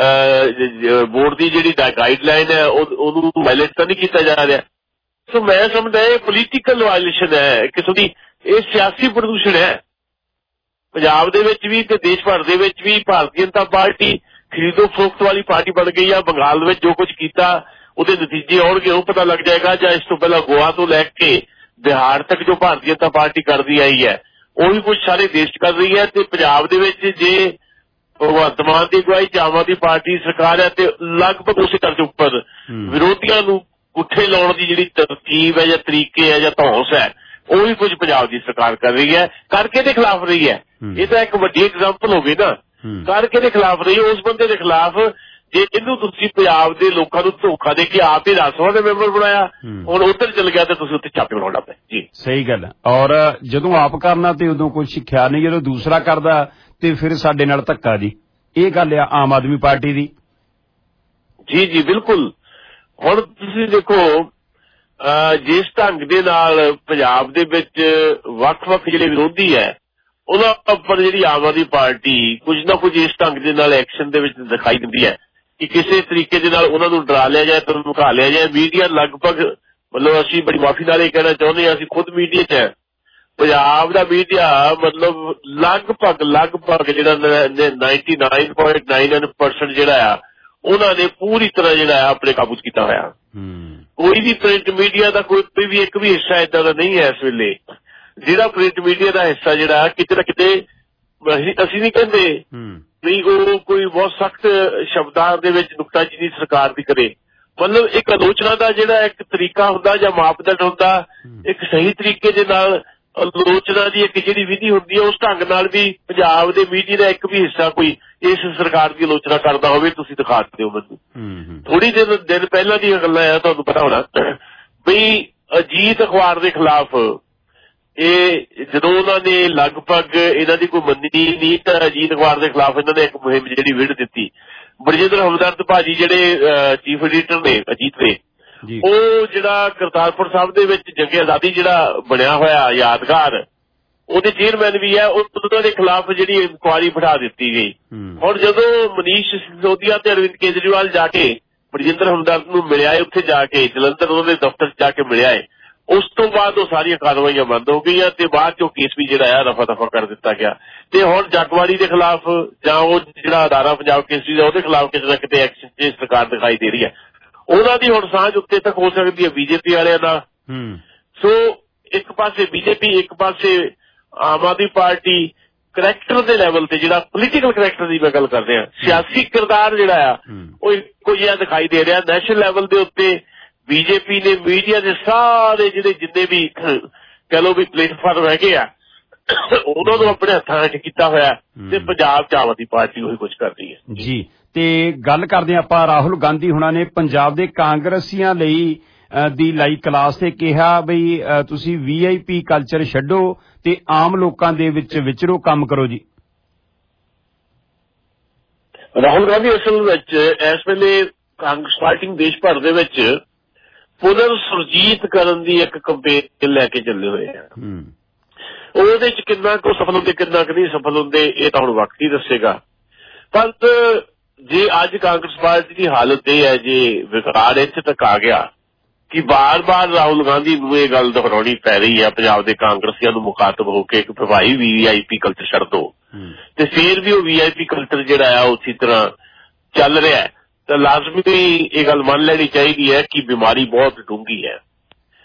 ਬੋਰਡ ਦੀ ਜਿਹੜੀ ਗਾਈਡਲਾਈਨ ਹੈ ਉਹਨੂੰ ਵਾਇਲੇਟ ਤਾਂ ਨਹੀਂ ਕੀਤਾ ਜਾ ਰਿਹਾ। ਸੋ ਮੈਂ ਸਮਝਦਾ ਇਹ ਪੋਲੀਟੀਕਲ ਵਾਇਲੇਸ਼ਨ ਹੈ ਕਿਸਮ ਦੀ, ਇਹ ਸਿਆਸੀ ਪ੍ਰਦੂਸ਼ਣ ਹੈ। ਪੰਜਾਬ ਦੇ ਵਿੱਚ ਵੀ ਤੇ ਦੇਸ਼ ਭਰ ਦੇ ਵਿੱਚ ਵੀ ਭਾਰਤੀ ਜਨਤਾ ਪਾਰਟੀ ਖਰੀਦੋ ਫਰੋਖਤ ਵਾਲੀ ਪਾਰਟੀ ਬਣ ਗਈ ਆ। ਬੰਗਾਲ ਦੇ ਵਿੱਚ ਜੋ ਕੁਝ ਕੀਤਾ ਉਹਦੇ ਨਤੀਜੇ ਆਉਣਗੇ, ਉਹ ਪਤਾ ਲੱਗ ਜਾਏਗਾ। ਜਾਂ ਇਸ ਤੋਂ ਪਹਿਲਾਂ ਗੋਆ ਤੋਂ ਲੈ ਕੇ ਬਿਹਾਰ ਤੱਕ ਜੋ ਭਾਰਤੀ ਜਨਤਾ ਪਾਰਟੀ ਕਰਦੀ ਆਈ ਹੈ ਉਹ ਵੀ ਕੁਝ ਸਾਰੇ ਦੇਸ਼ 'ਚ ਕਰ ਰਹੀ ਹੈ, ਤੇ ਪੰਜਾਬ ਦੇ ਵਿੱਚ ਜੇ ਭਗਵੰਤ ਮਾਨ ਦੀ ਅਗਵਾਈ 'ਚ ਆਮ ਆਦਮੀ ਪਾਰਟੀ ਸਰਕਾਰ ਹੈ ਤੇ ਲਗਭਗ ਉਸੇ ਤਰ੍ਹਾਂ ਦੇ ਉੱਪਰ ਵਿਰੋਧੀਆਂ ਨੂੰ ਗੁੱਠੇ ਲਾਉਣ ਦੀ ਜਿਹੜੀ ਤਰਕੀਬ ਹੈ ਜਾਂ ਤਰੀਕੇ ਹੈ ਜਾਂ ਧੌਂਸ ਹੈ ਉਹ ਵੀ ਕੁਝ ਪੰਜਾਬ ਦੀ ਸਰਕਾਰ ਕਰ ਰਹੀ ਹੈ, ਕਰਕੇ ਦੇ ਖਿਲਾਫ ਰਹੀ ਹੈ। ਇਹ ਤਾਂ ਇੱਕ ਵੱਡੀ ਐਗਜ਼ਾਮਪਲ ਹੋ ਗਈ ਨਾ, ਕਰਕੇ ਦੇ ਖਿਲਾਫ ਰਹੀ ਹੈ। ਉਸ ਬੰਦੇ ਦੇ ਖਿਲਾਫ ਜੇ ਇਹਨੂੰ ਤੁਸੀਂ ਪੰਜਾਬ ਦੇ ਲੋਕਾਂ ਨੂੰ ਧੋਖਾ ਦੇ ਕੇ ਆਪ ਹੀ ਰਾਜ ਸਭਾ ਦੇ ਮੈਂਬਰ ਬਣਾਇਆ, ਹੁਣ ਉੱਧਰ ਚਲ ਗਿਆ ਤੇ ਤੁਸੀਂ ਉੱਥੇ ਛਾਪੇ ਬਣਾਉਣਾ ਪਿਆ ਜੀ। ਸਹੀ ਗੱਲ। ਔਰ ਜਦੋਂ ਆਪ ਕਰਨਾ ਤੇ ਉਦੋਂ ਕੋਈ ਸਿੱਖਿਆ ਨਹੀਂ, ਜਦੋਂ ਦੂਸਰਾ ਕਰਦਾ ਤੇ ਫਿਰ ਸਾਡੇ ਨਾਲ ਧੱਕਾ ਜੀ। ਇਹ ਗੱਲ ਆ ਆਮ ਆਦਮੀ ਪਾਰਟੀ ਦੀ। ਜੀ ਜੀ ਬਿਲਕੁਲ। ਹੁਣ ਤੁਸੀਂ ਦੇਖੋ ਜਿਸ ਢੰਗ ਦੇ ਨਾਲ ਪੰਜਾਬ ਦੇ ਵਿੱਚ ਵੱਖ-ਵੱਖ ਜਿਹੜੇ ਵਿਰੋਧੀ ਹੈ ਉਹਨਾਂ ਉੱਪਰ ਜਿਹੜੀ ਆਮ ਆਦਮੀ ਪਾਰਟੀ ਕੁਝ ਨਾ ਕੁਝ ਇਸ ਢੰਗ ਦੇ ਨਾਲ ਐਕਸ਼ਨ ਦੇ ਵਿੱਚ ਦਿਖਾਈ ਦਿੰਦੀ ਹੈ ਕਿ ਕਿਸੇ ਤਰੀਕੇ ਦੇ ਨਾਲ ਉਹਨਾਂ ਨੂੰ ਡਰਾ ਲਿਆ ਜਾਏ, ਧਮਕਾ ਲਿਆ ਜਾਏ। ਮੀਡੀਆ ਲਗਭਗ ਮਤਲਬ ਅਸੀਂ ਬੜੀ ਮਾਫੀ ਨਾਲ ਇਹ ਕਹਿਣਾ ਚਾਹੁੰਦੇ ਹਾਂ, ਅਸੀਂ ਖੁਦ ਮੀਡੀਆ 'ਚ ਹੈ। ਪੰਜਾਬ ਦਾ ਮੀਡੀਆ ਮਤਲਬ ਲਗਭਗ ਜਿਹੜਾ 99.99% ਜਿਹੜਾ ਆ ਉਹਨਾਂ ਨੇ ਪੂਰੀ ਤਰ੍ਹਾਂ ਜਿਹੜਾ ਆ ਆਪਣੇ ਕਾਬੂ 'ਚ ਕੀਤਾ ਹੋਇਆ। ਕੋਈ ਵੀ ਪ੍ਰਿੰਟ ਮੀਡੀਆ ਦਾ ਕੋਈ ਵੀ ਇੱਕ ਵੀ ਹਿੱਸਾ ਏਦਾਂ ਦਾ ਨਹੀਂ ਹੈ ਇਸ ਵੇਲੇ ਜਿਹੜਾ ਪ੍ਰਿੰਟ ਮੀਡੀਆ ਦਾ ਹਿੱਸਾ ਜਿਹੜਾ ਕਿਤੇ ਨਾ ਕਿਤੇ ਅਸੀਂ ਨਹੀਂ ਕਹਿੰਦੇ ਵੀ ਉਹ ਕੋਈ ਬਹੁਤ ਸਖਤ ਸ਼ਬਦਾਂ ਦੇ ਵਿੱਚ ਨੁਕਤਾਚੀਨੀ ਸਰਕਾਰ ਦੀ ਕਰੇ। ਮਤਲਬ ਇੱਕ ਆਲੋਚਨਾ ਦਾ ਜਿਹੜਾ ਇੱਕ ਤਰੀਕਾ ਹੁੰਦਾ ਜਾਂ ਮਾਪਦੰਡ ਹੁੰਦਾ, ਇੱਕ ਸਹੀ ਤਰੀਕੇ ਦੇ ਨਾਲ ਆਲੋਚਨਾ ਦੀ ਇੱਕ ਜਿਹੜੀ ਵਿਧੀ ਹੁੰਦੀ ਹੈ, ਉਸ ਢੰਗ ਨਾਲ ਵੀ ਪੰਜਾਬ ਦੇ ਮੀਡੀਆ ਦਾ ਇੱਕ ਵੀ ਹਿੱਸਾ ਕੋਈ ਇਸ ਸਰਕਾਰ ਦੀ ਆਲੋਚਨਾ ਕਰਦਾ ਹੋਵੇ ਤੁਸੀਂ ਦਿਖਾ ਦਿਓ ਮੈਨੂੰ। ਥੋੜੀ ਦਿਨ ਪਹਿਲਾਂ ਦੀਆਂ ਗੱਲਾਂ ਆ, ਤੁਹਾਨੂੰ ਪਤਾ ਹੋਣਾ ਬਈ ਅਜੀਤ ਅਖਬਾਰ ਦੇ ਖਿਲਾਫ ਇਹ ਜਦੋਂ ਉਹਨਾਂ ਨੇ ਲਗਭਗ ਇਹਨਾਂ ਦੀ ਕੋਈ ਮੰਨੀ ਨਹੀਂ ਤਾਂ ਅਜੀਤ ਅਖਬਾਰ ਦੇ ਖਿਲਾਫ ਇਹਨਾਂ ਨੇ ਇੱਕ ਮੁਹਿੰਮ ਜਿਹੜੀ ਵਿੱਢ ਦਿੱਤੀ। ਬਰਜਿੰਦਰ ਹਮਦਰਦ ਭਾਜੀ ਜਿਹੜੇ ਚੀਫ ਐਡੀਟਰ ਨੇ ਅਜੀਤ ਦੇ, ਉਹ ਜਿਹੜਾ ਕਰਤਾਰਪੁਰ ਸਾਹਿਬ ਦੇ ਵਿੱਚ ਜੰਗੇ ਆਜ਼ਾਦੀ ਜਿਹੜਾ ਬਣਿਆ ਹੋਇਆ ਯਾਦਗਾਰ, ਉਹਦੇ ਚੇਅਰਮੈਨ ਵੀ ਹੈ, ਉਹਨਾਂ ਦੇ ਖਿਲਾਫ ਜਿਹੜੀ ਇਨਕੁਆਇਰੀ ਬਿਠਾ ਦਿੱਤੀ ਗਈ। ਹੁਣ ਜਦੋਂ ਮਨੀਸ਼ ਸਿਸੋਦੀਆ ਤੇ ਅਰਵਿੰਦ ਕੇਜਰੀਵਾਲ ਜਾ ਕੇ ਬਰਜਿੰਦਰ ਹਮਦਰਦ ਨੂੰ ਮਿਲਿਆ ਹੈ, ਉੱਥੇ ਜਾ ਕੇ ਜਲੰਧਰ ਉਹਨਾਂ ਦੇ ਦਫ਼ਤਰ 'ਚ ਜਾ ਕੇ ਮਿਲਿਆ ਹੈ, ਉਸ ਤੋਂ ਬਾਅਦ ਉਹ ਸਾਰੀਆਂ ਕਾਰਵਾਈਆਂ ਬੰਦ ਹੋ ਗਈਆਂ ਤੇ ਬਾਅਦ 'ਚੋਂ ਕੇਸ ਵੀ ਜਿਹੜਾ ਆ ਰਫਾ-ਦਫਾ ਕਰ ਦਿੱਤਾ ਗਿਆ। ਤੇ ਹੁਣ ਜਗਵਾੜੀ ਦੇ ਖਿਲਾਫ ਜਾਂ ਉਹ ਜਿਹੜਾ ਅਦਾਰਾ ਪੰਜਾਬ ਕੇਸਰੀ ਦਾ ਉਹਦੇ ਖਿਲਾਫ ਕਿਸੇ ਨਾ ਕਿਤੇ ਐਕਸ਼ਨ 'ਚ ਸਰਕਾਰ ਦਿਖਾਈ ਦੇ ਰਹੀ ਹੈ। ਉਹਨਾਂ ਦੀ ਹੁਣ ਸਾਂਝ ਉੱਤੇ ਤੱਕ ਹੋ ਸਕਦੀ ਹੈ ਬੀਜੇਪੀ ਵਾਲਿਆਂ ਨਾਲ। ਸੋ ਇੱਕ ਪਾਸੇ ਬੀਜੇਪੀ, ਇੱਕ ਪਾਸੇ ਆਮ ਆਦਮੀ ਪਾਰਟੀ ਕਰੈਕਟਰ ਦੇ ਲੈਵਲ ਤੇ ਜਿਹੜਾ ਪੋਲੀਟੀਕਲ ਕਰੈਕਟਰ ਦੀ ਮੈਂ ਗੱਲ ਕਰ ਰਿਹਾ, ਸਿਆਸੀ ਕਿਰਦਾਰ ਜਿਹੜਾ ਆ ਉਹ ਇੱਕੋ ਜਿਹਾ ਦਿਖਾਈ ਦੇ ਰਿਹਾ। ਨੈਸ਼ਨਲ ਲੈਵਲ ਦੇ ਉੱਤੇ ਬੀਜੇਪੀ ਨੇ ਮੀਡੀਆ ਦੇ ਸਾਰੇ ਜਿੰਨੇ ਵੀ ਕਹਿ ਲਓ ਵੀ ਪਲੇਟਫਾਰਮ ਹੈਗੇ ਆ ਉਹਨਾਂ ਨੂੰ ਆਪਣੇ ਹੱਥਾਂ 'ਚ ਕੀਤਾ ਹੋਇਆ ਤੇ ਪੰਜਾਬ 'ਚ ਆਮ ਆਦਮੀ ਪਾਰਟੀ ਉਹੀ ਕੁਝ ਕਰ ਰਹੀ ਹੈ ਜੀ। ਤੇ ਗੱਲ ਕਰਦੇ ਆਪਾਂ ਰਾਹੁਲ ਗਾਂਧੀ ਹੁਣਾਂ ਨੇ ਪੰਜਾਬ ਦੇ ਕਾਂਗਰਸੀਆਂ ਲਈ ਦੀ ਲਾਈ ਕਲਾਸ ਤੇ ਕਿਹਾ ਬਈ ਤੁਸੀਂ VIP ਕਲਚਰ ਛੱਡੋ ਤੇ ਆਮ ਲੋਕਾਂ ਦੇ ਵਿੱਚ ਵਿਚਰੋ, ਕੰਮ ਕਰੋ ਜੀ। ਰਾਹੁਲ ਗਾਂਧੀ ਅਸਲ ਵਿੱਚ ਇਸ ਵੇਲੇ ਕਾਂਗਰਸ ਪਾਰਟੀ ਦੇਸ਼ ਭਰ ਦੇ ਵਿੱਚ ਪੁਨਰ ਸੁਰਜੀਤ ਕਰਨ ਦੀ ਇੱਕ ਕੰਪੇਨ ਲੈ ਕੇ ਚੱਲੇ ਹੋਏ ਆ। ਉਹਦੇ 'ਚ ਕਿੰਨਾ ਕੁ ਸਫਲ ਹੁੰਦੇ ਕਿੰਨਾ ਕੁ ਨਹੀਂ ਸਫਲ ਹੁੰਦੇ ਇਹ ਤਾਂ ਹੁਣ ਵਕਤ ਹੀ ਦੱਸੇਗਾ। ਪਰ ਜੇ ਅੱਜ ਕਾਂਗਰਸ ਪਾਰਟੀ ਦੀ ਹਾਲਤ ਇਹ ਹੈ, ਜੇ ਵਿਕਾਰ ਇੱਥੇ ਤੱਕ ਆ ਗਿਆ ਕਿ ਬਾਰ-ਬਾਰ ਰਾਹੁਲ ਗਾਂਧੀ ਨੂੰ ਇਹ ਗੱਲ ਦੁਹਰਾਉਣੀ ਪੈ ਰਹੀ ਹੈ ਪੰਜਾਬ ਦੇ ਕਾਂਗਰਸੀਆਂ ਨੂੰ ਮੁਖਾਤਬ ਹੋ ਕੇ ਕਿ ਭਾਈ VIP ਕਲਚਰ ਛੱਡ ਦੋ, ਤੇ ਫਿਰ ਵੀ ਉਹ VIP ਕਲਚਰ ਜਿਹੜਾ ਆ ਉਸੇ ਤਰ੍ਹਾਂ ਚੱਲ ਰਿਹਾ ਹੈ, ਤਾਂ ਲਾਜ਼ਮੀ ਇਹ ਗੱਲ ਮੰਨ ਲੈਣੀ ਚਾਹੀਦੀ ਹੈ ਕਿ ਬਿਮਾਰੀ ਬਹੁਤ ਡੂੰਘੀ ਹੈ।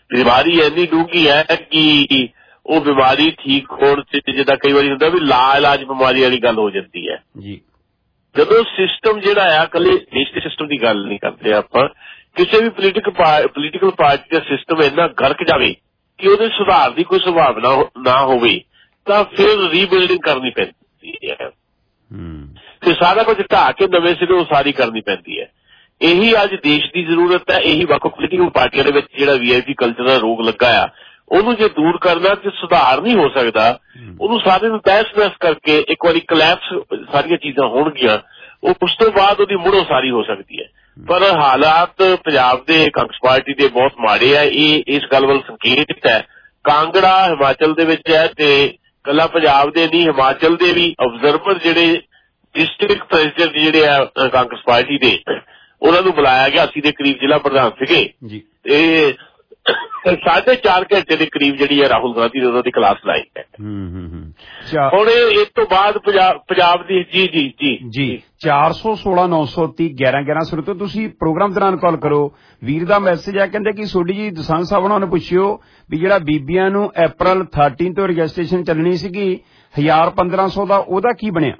बीमारी इन्नी डूंघी है कि वो बीमारी ठीक होने जिदा कई बार होंगे भी ला इलाज बीमारी वाली गल हो जाती है जो सिस्टम जिहड़ा आ कल देश के सिस्टम की गल नहीं करते आप किसी भी पोलीटिकल पार्टी का सिस्टम इन्ना गर्क जाए कि वो सुधार की कोई संभावना ना होवे तो फिर रीबिल्डिंग करनी पैंदी है फिर सारा कुछ ढा के नवे सिरे उसारी करनी पैंदी है यही अज देश की जरूरत है यही वक् पोलीटिकल पार्टियों के जिहड़ा वीआईपी कल्चर का रोग लगा आ ਉਹਨੂੰ ਜੇ ਦੂਰ ਕਰਨਾ ਤੇ ਸੁਧਾਰ ਨਹੀਂ ਹੋ ਸਕਦਾ ਉਹਨੂੰ ਸਾਰੇ ਨੂੰ ਤਹਿਸ-ਨਹਿਸ ਕਰਕੇ ਇੱਕ ਵਾਰੀ ਕਲੈਪਸ ਸਾਰੀਆਂ ਚੀਜ਼ਾਂ ਹੋਣਗੀਆਂ ਉਸ ਤੋਂ ਬਾਅਦ ਉਹਦੀ ਮੁੜ ਉਸਾਰੀ ਹੋ ਸਕਦੀ ਹੈ ਪਰ ਹਾਲਾਤ ਪੰਜਾਬ ਦੇ ਕਾਂਗਰਸ ਪਾਰਟੀ ਦੇ ਬਹੁਤ ਮਾੜੇ ਆ ਇਹ ਇਸ ਗੱਲ ਵੱਲ ਸੰਕੇਤ ਹੈ ਕਾਂਗੜਾ ਹਿਮਾਚਲ ਦੇ ਵਿੱਚ ਹੈ ਤੇ ਕੱਲਾ ਪੰਜਾਬ ਦੇ ਨਹੀਂ ਹਿਮਾਚਲ ਦੇ ਵੀ ਆਬਜ਼ਰਵਰ ਜਿਹੜੇ ਡਿਸਟ੍ਰਿਕਟ ਪ੍ਰੈਜ਼ੀਡੈਂਟ ਜਿਹੜੇ ਆ ਕਾਂਗਰਸ ਪਾਰਟੀ ਦੇ ਉਹਨਾਂ ਨੂੰ ਬੁਲਾਇਆ ਗਿਆ 80 ਦੇ ਕਰੀਬ ਜ਼ਿਲ੍ਹਾ ਪ੍ਰਧਾਨ ਸੀਗੇ ਤੇ 4.5 ਘੰਟੇ ਦੇ ਕਰੀਬ ਜਿਹੜੀ ਹੈ ਰਾਹੁਲ ਗਾਂਧੀ ਨੇ ਉਹਨਾਂ ਦੀ ਕਲਾਸ ਲਾਈ ਹੈ ਹੁਣ ਇਸ ਤੋਂ ਬਾਅਦ ਪੰਜਾਬ ਦੀ ਜੀ 416 930 1111 ਤੋਂ ਤੁਸੀਂ ਪ੍ਰੋਗਰਾਮ ਦੌਰਾਨ ਕਾਲ ਕਰੋ ਵੀਰ ਦਾ ਮੈਸੇਜ ਹੈ ਕਹਿੰਦੇ ਕਿ ਸੋਢੀ ਜੀ ਦਸਾਂਝ ਸਾਹਿਬ ਉਹਨਾਂ ਨੂੰ ਪੁੱਛਿਓ ਵੀ ਜਿਹੜਾ ਬੀਬੀਆਂ ਨੂੰ April 13 ਤੋਂ ਰਜਿਸਟ੍ਰੇਸ਼ਨ ਚੱਲਣੀ ਸੀਗੀ 1500 ਦਾ ਉਹਦਾ ਕੀ ਬਣਿਆ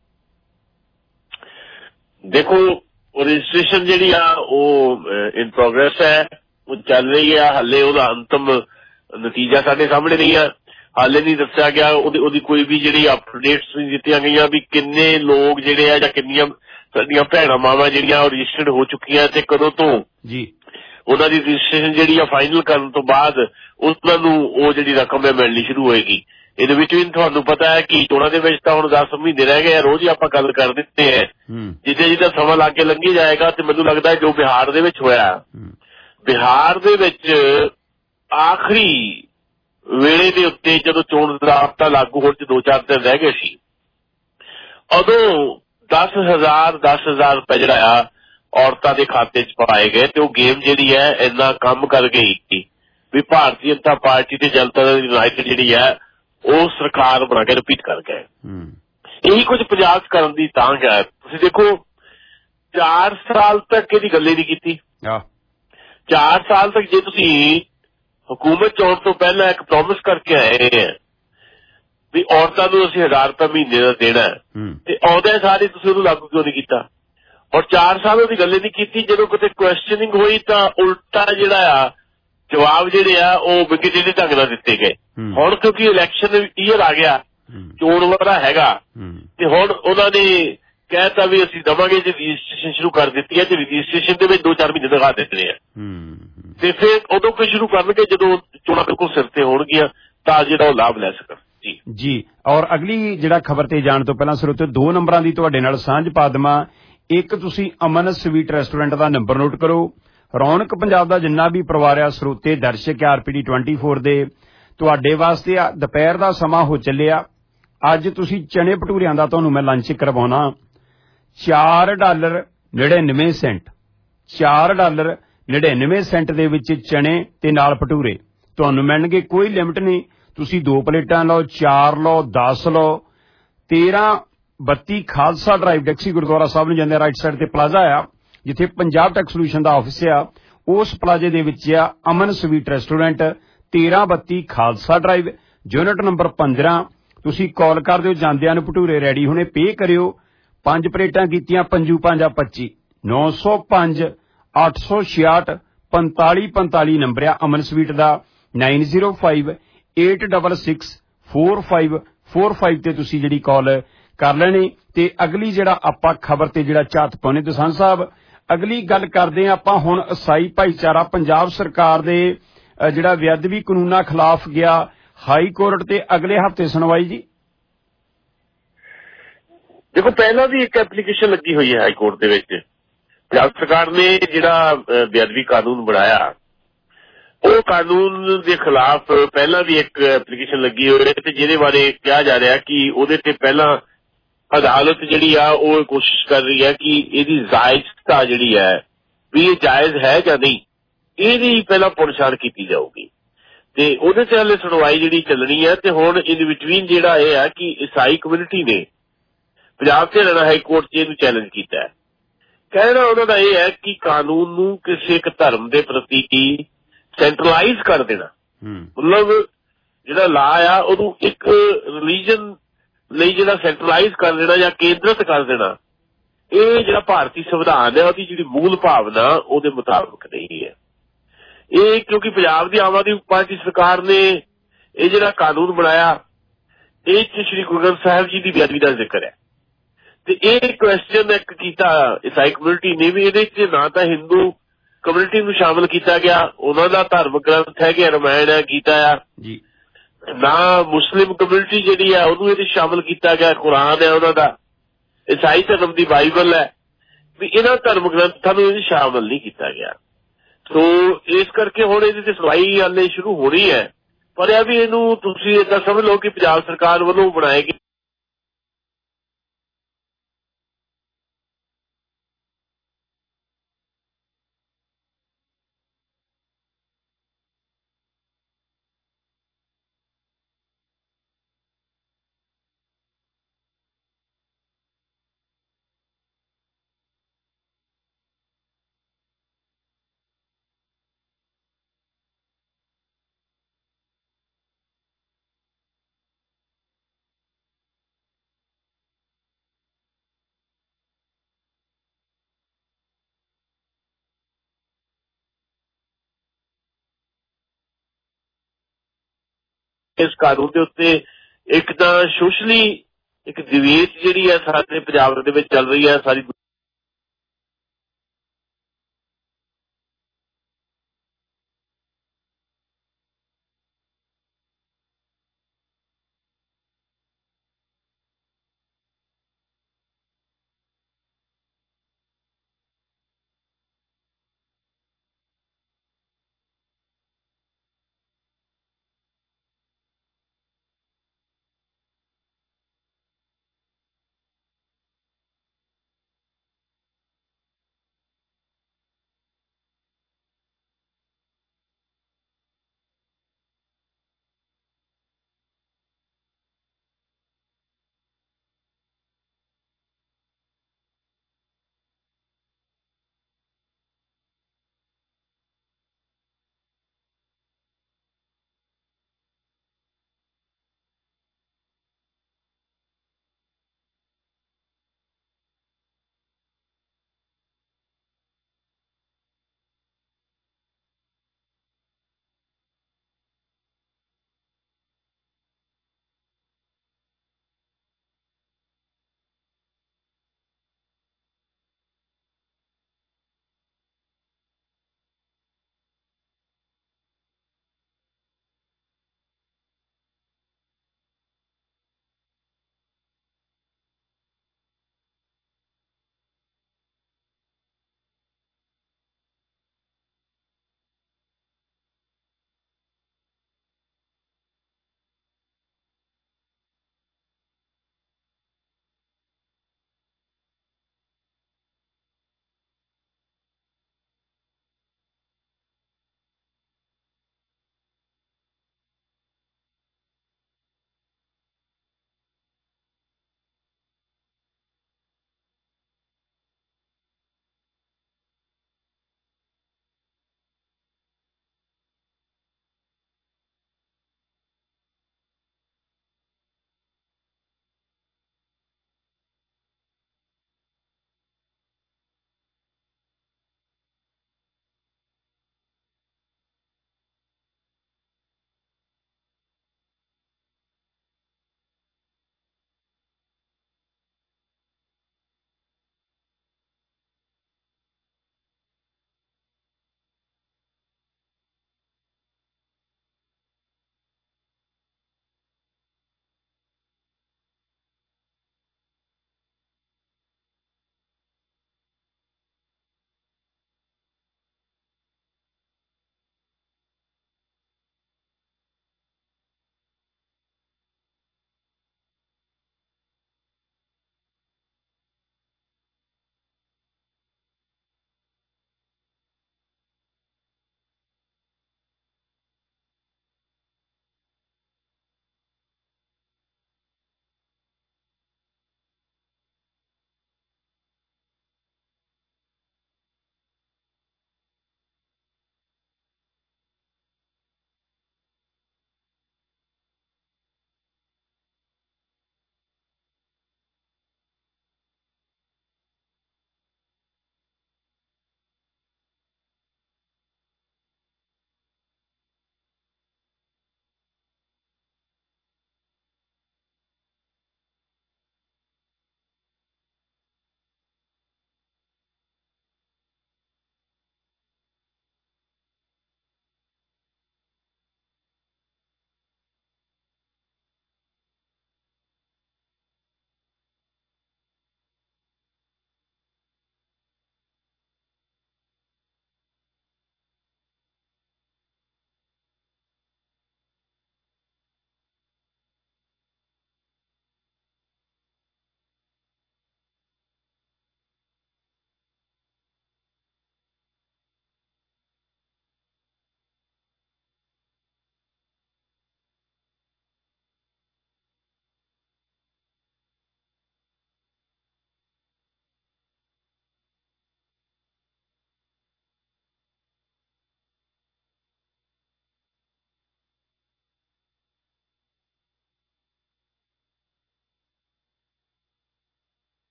ਦੇਖੋ ਰਜਿਸਟ੍ਰੇਸ਼ਨ ਜਿਹੜੀ ਆ ਉਹ ਇਨ ਪ੍ਰੋਗਰੈਸ ਹੈ ਉਹ ਚੱਲ ਰਹੀ ਹੈ ਹਾਲੇ ਉਹਦਾ ਅੰਤਮ ਨਤੀਜਾ ਸਾਡੇ ਸਾਹਮਣੇ ਨਹੀਂ ਹੈ ਹਾਲੇ ਨਹੀਂ ਦੱਸਿਆ ਗਿਆ ਉਹਦੀ ਕੋਈ ਵੀ ਜਿਹੜੀ ਅਪਡੇਟਸ ਨਹੀਂ ਦਿੱਤੀਆਂ ਗਈਆਂ ਵੀ ਕਿੰਨੇ ਲੋਕ ਜਿਹੜੇ ਆ ਜਾਂ ਕਿੰਨੀਆਂ ਸਾਡੀਆਂ ਭੈਣਾਂ ਮਾਵਾਂ ਜਿਹੜੀਆਂ ਉਹ ਰਜਿਸਟਰਡ ਹੋ ਚੁੱਕੀਆਂ ਤੇ ਕਦੋਂ ਤੋਂ ਜੀ ਉਹਨਾਂ ਦੀ ਰਜਿਸਟ੍ਰੇਸ਼ਨ ਜਿਹੜੀ ਆ ਫਾਈਨਲ ਕਰਨ ਤੋਂ ਬਾਅਦ ਉਹਨਾਂ ਨੂੰ ਉਹ ਜਿਹੜੀ ਰਕਮ ਹੈ ਮਿਲਣੀ ਸ਼ੁਰੂ ਹੋਏਗੀ ਇਹਦੇ ਵਿੱਚ ਵੀ ਤੁਹਾਨੂੰ ਪਤਾ ਹੈ ਕਿ ਚੋਣਾਂ ਦੇ ਵਿੱਚ ਤਾਂ ਹੁਣ 10 ਮਹੀਨੇ ਰਹਿ ਗਏ ਆ ਰੋਜ਼ ਹੀ ਆਪਾਂ ਗੱਲ ਕਰ ਦਿੱਤੇ ਹੈ ਜਿੱਦਾਂ ਸਮਾਂ ਲਾ ਕੇ ਲੰਘੀ ਜਾਏਗਾ ਤੇ ਮੈਨੂੰ ਲੱਗਦਾ ਜੋ ਬਿਹਾਰ ਦੇ ਵਿੱਚ ਹੋਇਆ ਬਿਹਾਰ ਦੇ ਵਿੱਚ ਆਖਰੀ ਵੇਲੇ ਦੇ ਉੱਤੇ ਜਦੋਂ ਚੋਣ ਜ਼ਾਬਤਾ ਲਾਗੂ ਹੋਣ 'ਚ 2-4 ਦਿਨ ਰਹਿ ਗਏ ਸੀ ਉਦੋਂ 10,000 ਰੁਪਏ ਜਿਹੜਾ ਆ ਔਰਤਾਂ ਦੇ ਖਾਤੇ 'ਚ ਪਾਏ ਗਏ ਤੇ ਉਹ ਗੇਮ ਜਿਹੜੀ ਹੈ ਇੰਨਾ ਕੰਮ ਕਰ ਗਈ ਵੀ ਭਾਰਤੀ ਜਨਤਾ ਪਾਰਟੀ ਤੇ ਜਨਤਾ ਦੀ ਯੂਨਾਈਟਿਡ ਜਿਹੜੀ ਹੈ ਉਹ ਸਰਕਾਰ ਬਣਾ ਕੇ ਰਿਪੀਟ ਕਰ ਗਏ ਇਹੀ ਕੁਝ ਪੰਜਾਬ 'ਚ ਕਰਨ ਦੀ ਤਾਂਘ ਹੈ ਤੁਸੀਂ ਦੇਖੋ 4 ਸਾਲ ਤੱਕ ਇਹਦੀ ਗੱਲੇ ਨਹੀਂ ਕੀਤੀ 4 ਸਾਲ ਤੱਕ ਜੇ ਤੁਸੀਂ हुकूमत चौन तो पहला एक प्रॉमिस करके आए हैं भी औरतों को असं 1000 रुपये महीने का देना है आउंदे सारे तुसीं उहनूं लागू क्यों नहीं किया और 4 साल उसकी गल नहीं की जो कितने क्वेश्चनिंग हुई तो उल्टा जिहड़ा आ जवाब जिहड़े आ वो विंगे टेढ़े ढंग नाल दित्ते गए हुण क्योंकि इलैक्शन ईयर आ गया चोण वाला हैगा ते हुण उन्हां ने कहता भी असीं दवांगे जे रजिस्ट्रेशन शुरू कर दित्ती है ते रजिस्ट्रेशन दे विच 2-4 महीने दिखा दित्ते हैं ਤੇ ਫਿਰ ਉਦੋਂ ਕੋਈ ਸ਼ੁਰੂ ਕਰਨਗੇ ਜਦੋਂ ਚੋਣਾਂ ਬਿਲਕੁਲ ਸਿਰ ਤੇ ਹੋਣਗੀਆਂ ਤਾਂ ਜਿਹੜਾ ਉਹ ਲਾਭ ਲੈ ਸਕਣ ਜੀ ਔਰ ਅਗਲੀ ਜਿਹੜਾ ਖਬਰ ਤੇ ਜਾਣ ਤੋਂ ਪਹਿਲਾਂ ਸਰੋਤੋ 2 ਨੰਬਰਾਂ ਦੀ ਤੁਹਾਡੇ ਨਾਲ ਸਾਂਝ ਪਾ ਦੇਵਾਂ ਇੱਕ ਤੁਸੀਂ ਅਮਨ ਸਵੀਟ ਰੈਸਟੋਰੈਂਟ ਦਾ ਨੰਬਰ ਨੋਟ ਕਰੋ ਰੌਣਕ ਪੰਜਾਬ ਦਾ ਜਿੰਨਾ ਵੀ ਪਰਿਵਾਰ ਆ ਸਰੋਤੇ ਦਰਸ਼ਕ RPD 24 ਦੇ ਤੁਹਾਡੇ ਵਾਸਤੇ ਦੁਪਹਿਰ ਦਾ ਸਮਾਂ ਹੋ ਚੱਲਿਆ ਅੱਜ ਤੁਸੀਂ ਚਨੇ ਭਟੂਰਿਆਂ ਦਾ ਤੁਹਾਨੂੰ ਮੈਂ ਲੰਚ ਕਰਵਾਉਣਾ $4.99 $4.99 ਦੇ ਵਿੱਚ ਚਨੇ ਤੇ ਨਾਲ ਭਟੂਰੇ ਤੁਹਾਨੂੰ ਮਿਲਣਗੇ ਕੋਈ ਲਿਮਟ ਨਹੀਂ ਤੁਸੀਂ 2 ਪਲੇਟਾਂ ਲਓ 4 ਲਓ 10 ਲਓ 1332 ਖਾਲਸਾ ਡਰਾਈਵ ਡੈਕਸੀ ਗੁਰਦੁਆਰਾ ਸਾਹਿਬ ਨੂੰ ਜਾਂਦੇ ਰਾਈਟ ਸਾਈਡ ਤੇ ਪਲਾਜ਼ਾ ਆ ਜਿੱਥੇ ਪੰਜਾਬ ਟੈਕਸ ਸੋਲੂਸ਼ਨ ਦਾ ਆਫਿਸ ਆ ਉਸ ਪਲਾਜ਼ੇ ਦੇ ਵਿੱਚ ਆ Aman sweet restaurant 1332 Khalsa drive unit number 15 ਤੁਸੀਂ ਕਾਲ ਕਰ ਦਿਓ ਜਾਂਦਿਆਂ ਨੂੰ ਭਟੂਰੇ ਰੈਡੀ ਹੋਣੇ ਪੇ ਕਰਿਓ 5 ਪਲੇਟਾਂ ਕੀਤੀਆਂ 5-5-25 905 866 4545 ਨੰਬਰ ਆ ਅਮਨ ਸਵੀਟ ਦਾ 9058664545 ਤੇ ਤੁਸੀਂ ਜਿਹੜੀ ਕਾਲ ਕਰ ਲੈਣੀ ਤੇ ਅਗਲੀ ਜਿਹੜਾ ਆਪਾਂ ਖਬਰ ਤੇ ਜਿਹੜਾ ਝਾਤ ਪਾਉਣੇ ਦਸਾਂਝ ਸਾਹਿਬ ਅਗਲੀ ਗੱਲ ਕਰਦੇ ਆ ਆਪਾਂ ਹੁਣ ਈਸਾਈ ਭਾਈਚਾਰਾ ਪੰਜਾਬ ਸਰਕਾਰ ਦੇ ਜਿਹੜਾ ਬੇਅਦਬੀ ਕਾਨੂੰਨਾਂ ਖਿਲਾਫ ਗਿਆ ਹਾਈ ਕੋਰਟ ਤੇ ਅਗਲੇ ਹਫ਼ਤੇ ਸੁਣਵਾਈ ਜੀ ਦੇਖੋ ਪਹਿਲਾਂ ਵੀ ਇੱਕ ਐਪਲੀਕੇਸ਼ਨ ਲੱਗੀ ਹੋਈ ਹੈ ਹਾਈ ਕੋਰਟ ਦੇ ਵਿੱਚ ਪੰਜਾਬ ਸਰਕਾਰ ਨੇ ਜਿਹੜਾ ਬੇਅਦਬੀ ਕਾਨੂੰਨ ਬਣਾਇਆ ਉਹ ਕਾਨੂੰਨ ਦੇ ਖਿਲਾਫ ਪਹਿਲਾਂ ਵੀ ਇੱਕ ਐਪਲੀਕੇਸ਼ਨ ਲੱਗੀ ਹੋਈ ਹੈ ਤੇ ਜਿਹਦੇ ਬਾਰੇ ਕਿਹਾ ਜਾ ਰਿਹਾ ਕਿ ਉਹਦੇ ਤੇ ਪਹਿਲਾਂ ਅਦਾਲਤ ਜਿਹੜੀ ਆ ਉਹ ਕੋਸ਼ਿਸ਼ ਕਰ ਰਹੀ ਹੈ ਕਿ ਇਹਦੀ ਜਾਇਜ਼ਤਾ ਜਿਹੜੀ ਹੈ ਵੀ ਇਹ ਜਾਇਜ਼ ਹੈ ਜਾਂ ਨਹੀਂ ਇਹਦੀ ਪਹਿਲਾਂ ਪੁੱਛਗਿੱਛ ਕੀਤੀ ਜਾਊਗੀ ਤੇ ਉਹਦੇ ਤੇ ਹਾਲੇ ਸੁਣਵਾਈ ਜਿਹੜੀ ਚੱਲਣੀ ਹੈ ਤੇ ਹੁਣ ਇਨ ਬਿਟਵੀਨ ਜਿਹੜਾ ਇਹ ਹੈ ਕਿ ਈਸਾਈ ਕਮਿਊਨਿਟੀ ਨੇ ਪੰਜਾਬ ਤੇ ਹਰਿਆਣਾ ਹਾਈ ਕੋਰਟ 'ਚ ਇਹਨੂੰ ਚੈਲੰਜ ਕੀਤਾ ਹੈ ਕਹਿਣਾ ਉਹਨਾਂ ਦਾ ਇਹ ਹੈ ਕਿ ਕਾਨੂੰਨ ਨੂੰ ਕਿਸੇ ਇੱਕ ਧਰਮ ਦੇ ਪ੍ਰਤੀ ਸੈਂਟਰਲਾਈਜ਼ ਕਰ ਦੇਣਾ, ਮਤਲਬ ਜਿਹੜਾ ਲਾ ਆ ਉਹਨੂੰ ਇੱਕ ਰਿਲੀਜਨ ਲਈ ਜਿਹੜਾ ਸੈਂਟਰਲਾਈਜ਼ ਕਰ ਦੇਣਾ ਜਾਂ ਕੇਂਦਰਿਤ ਕਰ ਦੇਣਾ, ਇਹ ਜਿਹੜਾ ਭਾਰਤੀ ਸੰਵਿਧਾਨ ਹੈ ਉਹਦੀ ਜਿਹੜੀ ਮੂਲ ਭਾਵਨਾ ਉਹਦੇ ਮੁਤਾਬਕ ਨਹੀਂ ਹੈ। ਇਹ ਕਿਉਂਕਿ ਪੰਜਾਬ ਦੀ ਆਮ ਆਦਮੀ ਪਾਰਟੀ ਸਰਕਾਰ ਨੇ ਇਹ ਜਿਹੜਾ ਕਾਨੂੰਨ ਬਣਾਇਆ, ਇਹ 'ਚ ਸ਼੍ਰੀ ਗੁਰੂ ਗ੍ਰੰਥ ਸਾਹਿਬ ਜੀ ਦੀ ਬੇਅਦਬੀ ਦਾ ਜ਼ਿਕਰ ਹੈ, ਤੇ ਇਹ ਕੁਐਸਚਨ ਇੱਕ ਕੀਤਾ ਈਸਾਈ ਕਮਿਊਨਿਟੀ ਨੇ ਵੀ, ਇਹਦੇ 'ਚ ਨਾ ਤਾਂ ਹਿੰਦੂ ਕਮਿਊਨਿਟੀ ਨੂੰ ਸ਼ਾਮਲ ਕੀਤਾ ਗਿਆ, ਉਹਨਾਂ ਦਾ ਧਾਰਮਿਕ ਗ੍ਰੰਥ ਹੈ ਕਿ ਰਮਾਇਣ ਹੈ, ਗੀਤਾ ਆ, ਨਾ ਮੁਸਲਿਮ ਕਮਿਊਨਿਟੀ ਜਿਹੜੀ ਹੈ ਉਹਨੂੰ ਇਹਦੇ ਸ਼ਾਮਲ ਕੀਤਾ ਗਿਆ, ਕੁਰਾਨ ਹੈ ਉਹਨਾਂ ਦਾ, ਈਸਾਈ ਧਰਮ ਦੀ ਬਾਈਬਲ ਹੈ, ਵੀ ਇਹਨਾਂ ਧਰਮ ਗ੍ਰੰਥਾਂ ਨੂੰ ਇਹਦੇ ਸ਼ਾਮਲ ਨਹੀਂ ਕੀਤਾ ਗਿਆ। ਸੋ ਇਸ ਕਰਕੇ ਹੁਣ ਇਹਦੀ ਤੇ ਸੁਣਵਾਈ ਹਾਲੇ ਸ਼ੁਰੂ ਹੋਣੀ ਹੈ, ਪਰ ਇਹ ਵੀ ਇਹਨੂੰ ਤੁਸੀਂ ਏਦਾਂ ਸਮਝ ਲਓ ਕਿ ਪੰਜਾਬ ਸਰਕਾਰ ਵੱਲੋਂ ਬਣਾਏ ਗਏ ਇਸ ਕਾਨੂੰਨ ਦੇ ਉੱਤੇ ਇੱਕ ਤਾਂ ਸੋਸ਼ਲੀ ਇੱਕ ਡਿਬੇਟ ਜਿਹੜੀ ਹੈ ਸਾਡੇ ਪੰਜਾਬ ਦੇ ਵਿੱਚ ਚੱਲ ਰਹੀ ਹੈ ਸਾਰੀ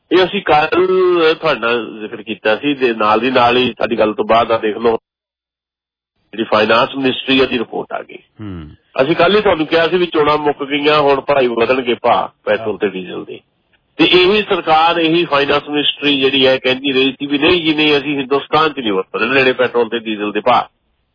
ਇਹ ਅਸੀਂ ਕੱਲ ਤੁਹਾਡੇ ਨਾਲ ਜ਼ਿਕਰ ਕੀਤਾ ਸੀ ਤੇ ਨਾਲ ਦੀ ਨਾਲ ਹੀ ਸਾਡੀ ਗੱਲ ਤੋਂ ਬਾਅਦ ਆ ਦੇਖ ਲਓ ਜਿਹੜੀ ਫਾਈਨਾਂਸ ਮਿਨਿਸਟਰੀ ਦੀ ਰਿਪੋਰਟ ਆ ਗਈ। ਅਸੀਂ ਕੱਲ ਹੀ ਤੁਹਾਨੂੰ ਕਿਹਾ ਸੀ ਵੀ ਚੋਣਾਂ ਮੁੱਕ ਗਈਆਂ, ਹੁਣ ਭਾਈ ਵਧਣਗੇ ਭਾਅ ਪੈਟਰੋਲ ਤੇ ਡੀਜ਼ਲ ਦੇ, ਤੇ ਇਹੀ ਸਰਕਾਰ ਇਹੀ ਫਾਈਨਾਂਸ ਮਿਨਿਸਟਰੀ ਜਿਹੜੀ ਹੈ ਕਹਿੰਦੀ ਰਹੀ ਸੀ ਵੀ ਨਹੀਂ ਜੀ ਨਹੀਂ, ਅਸੀਂ ਹਿੰਦੁਸਤਾਨ 'ਚ ਨਹੀਂ ਵਧਣ ਲੈਣੇ ਪੈਟਰੋਲ ਤੇ ਡੀਜ਼ਲ ਦੇ ਭਾਅ।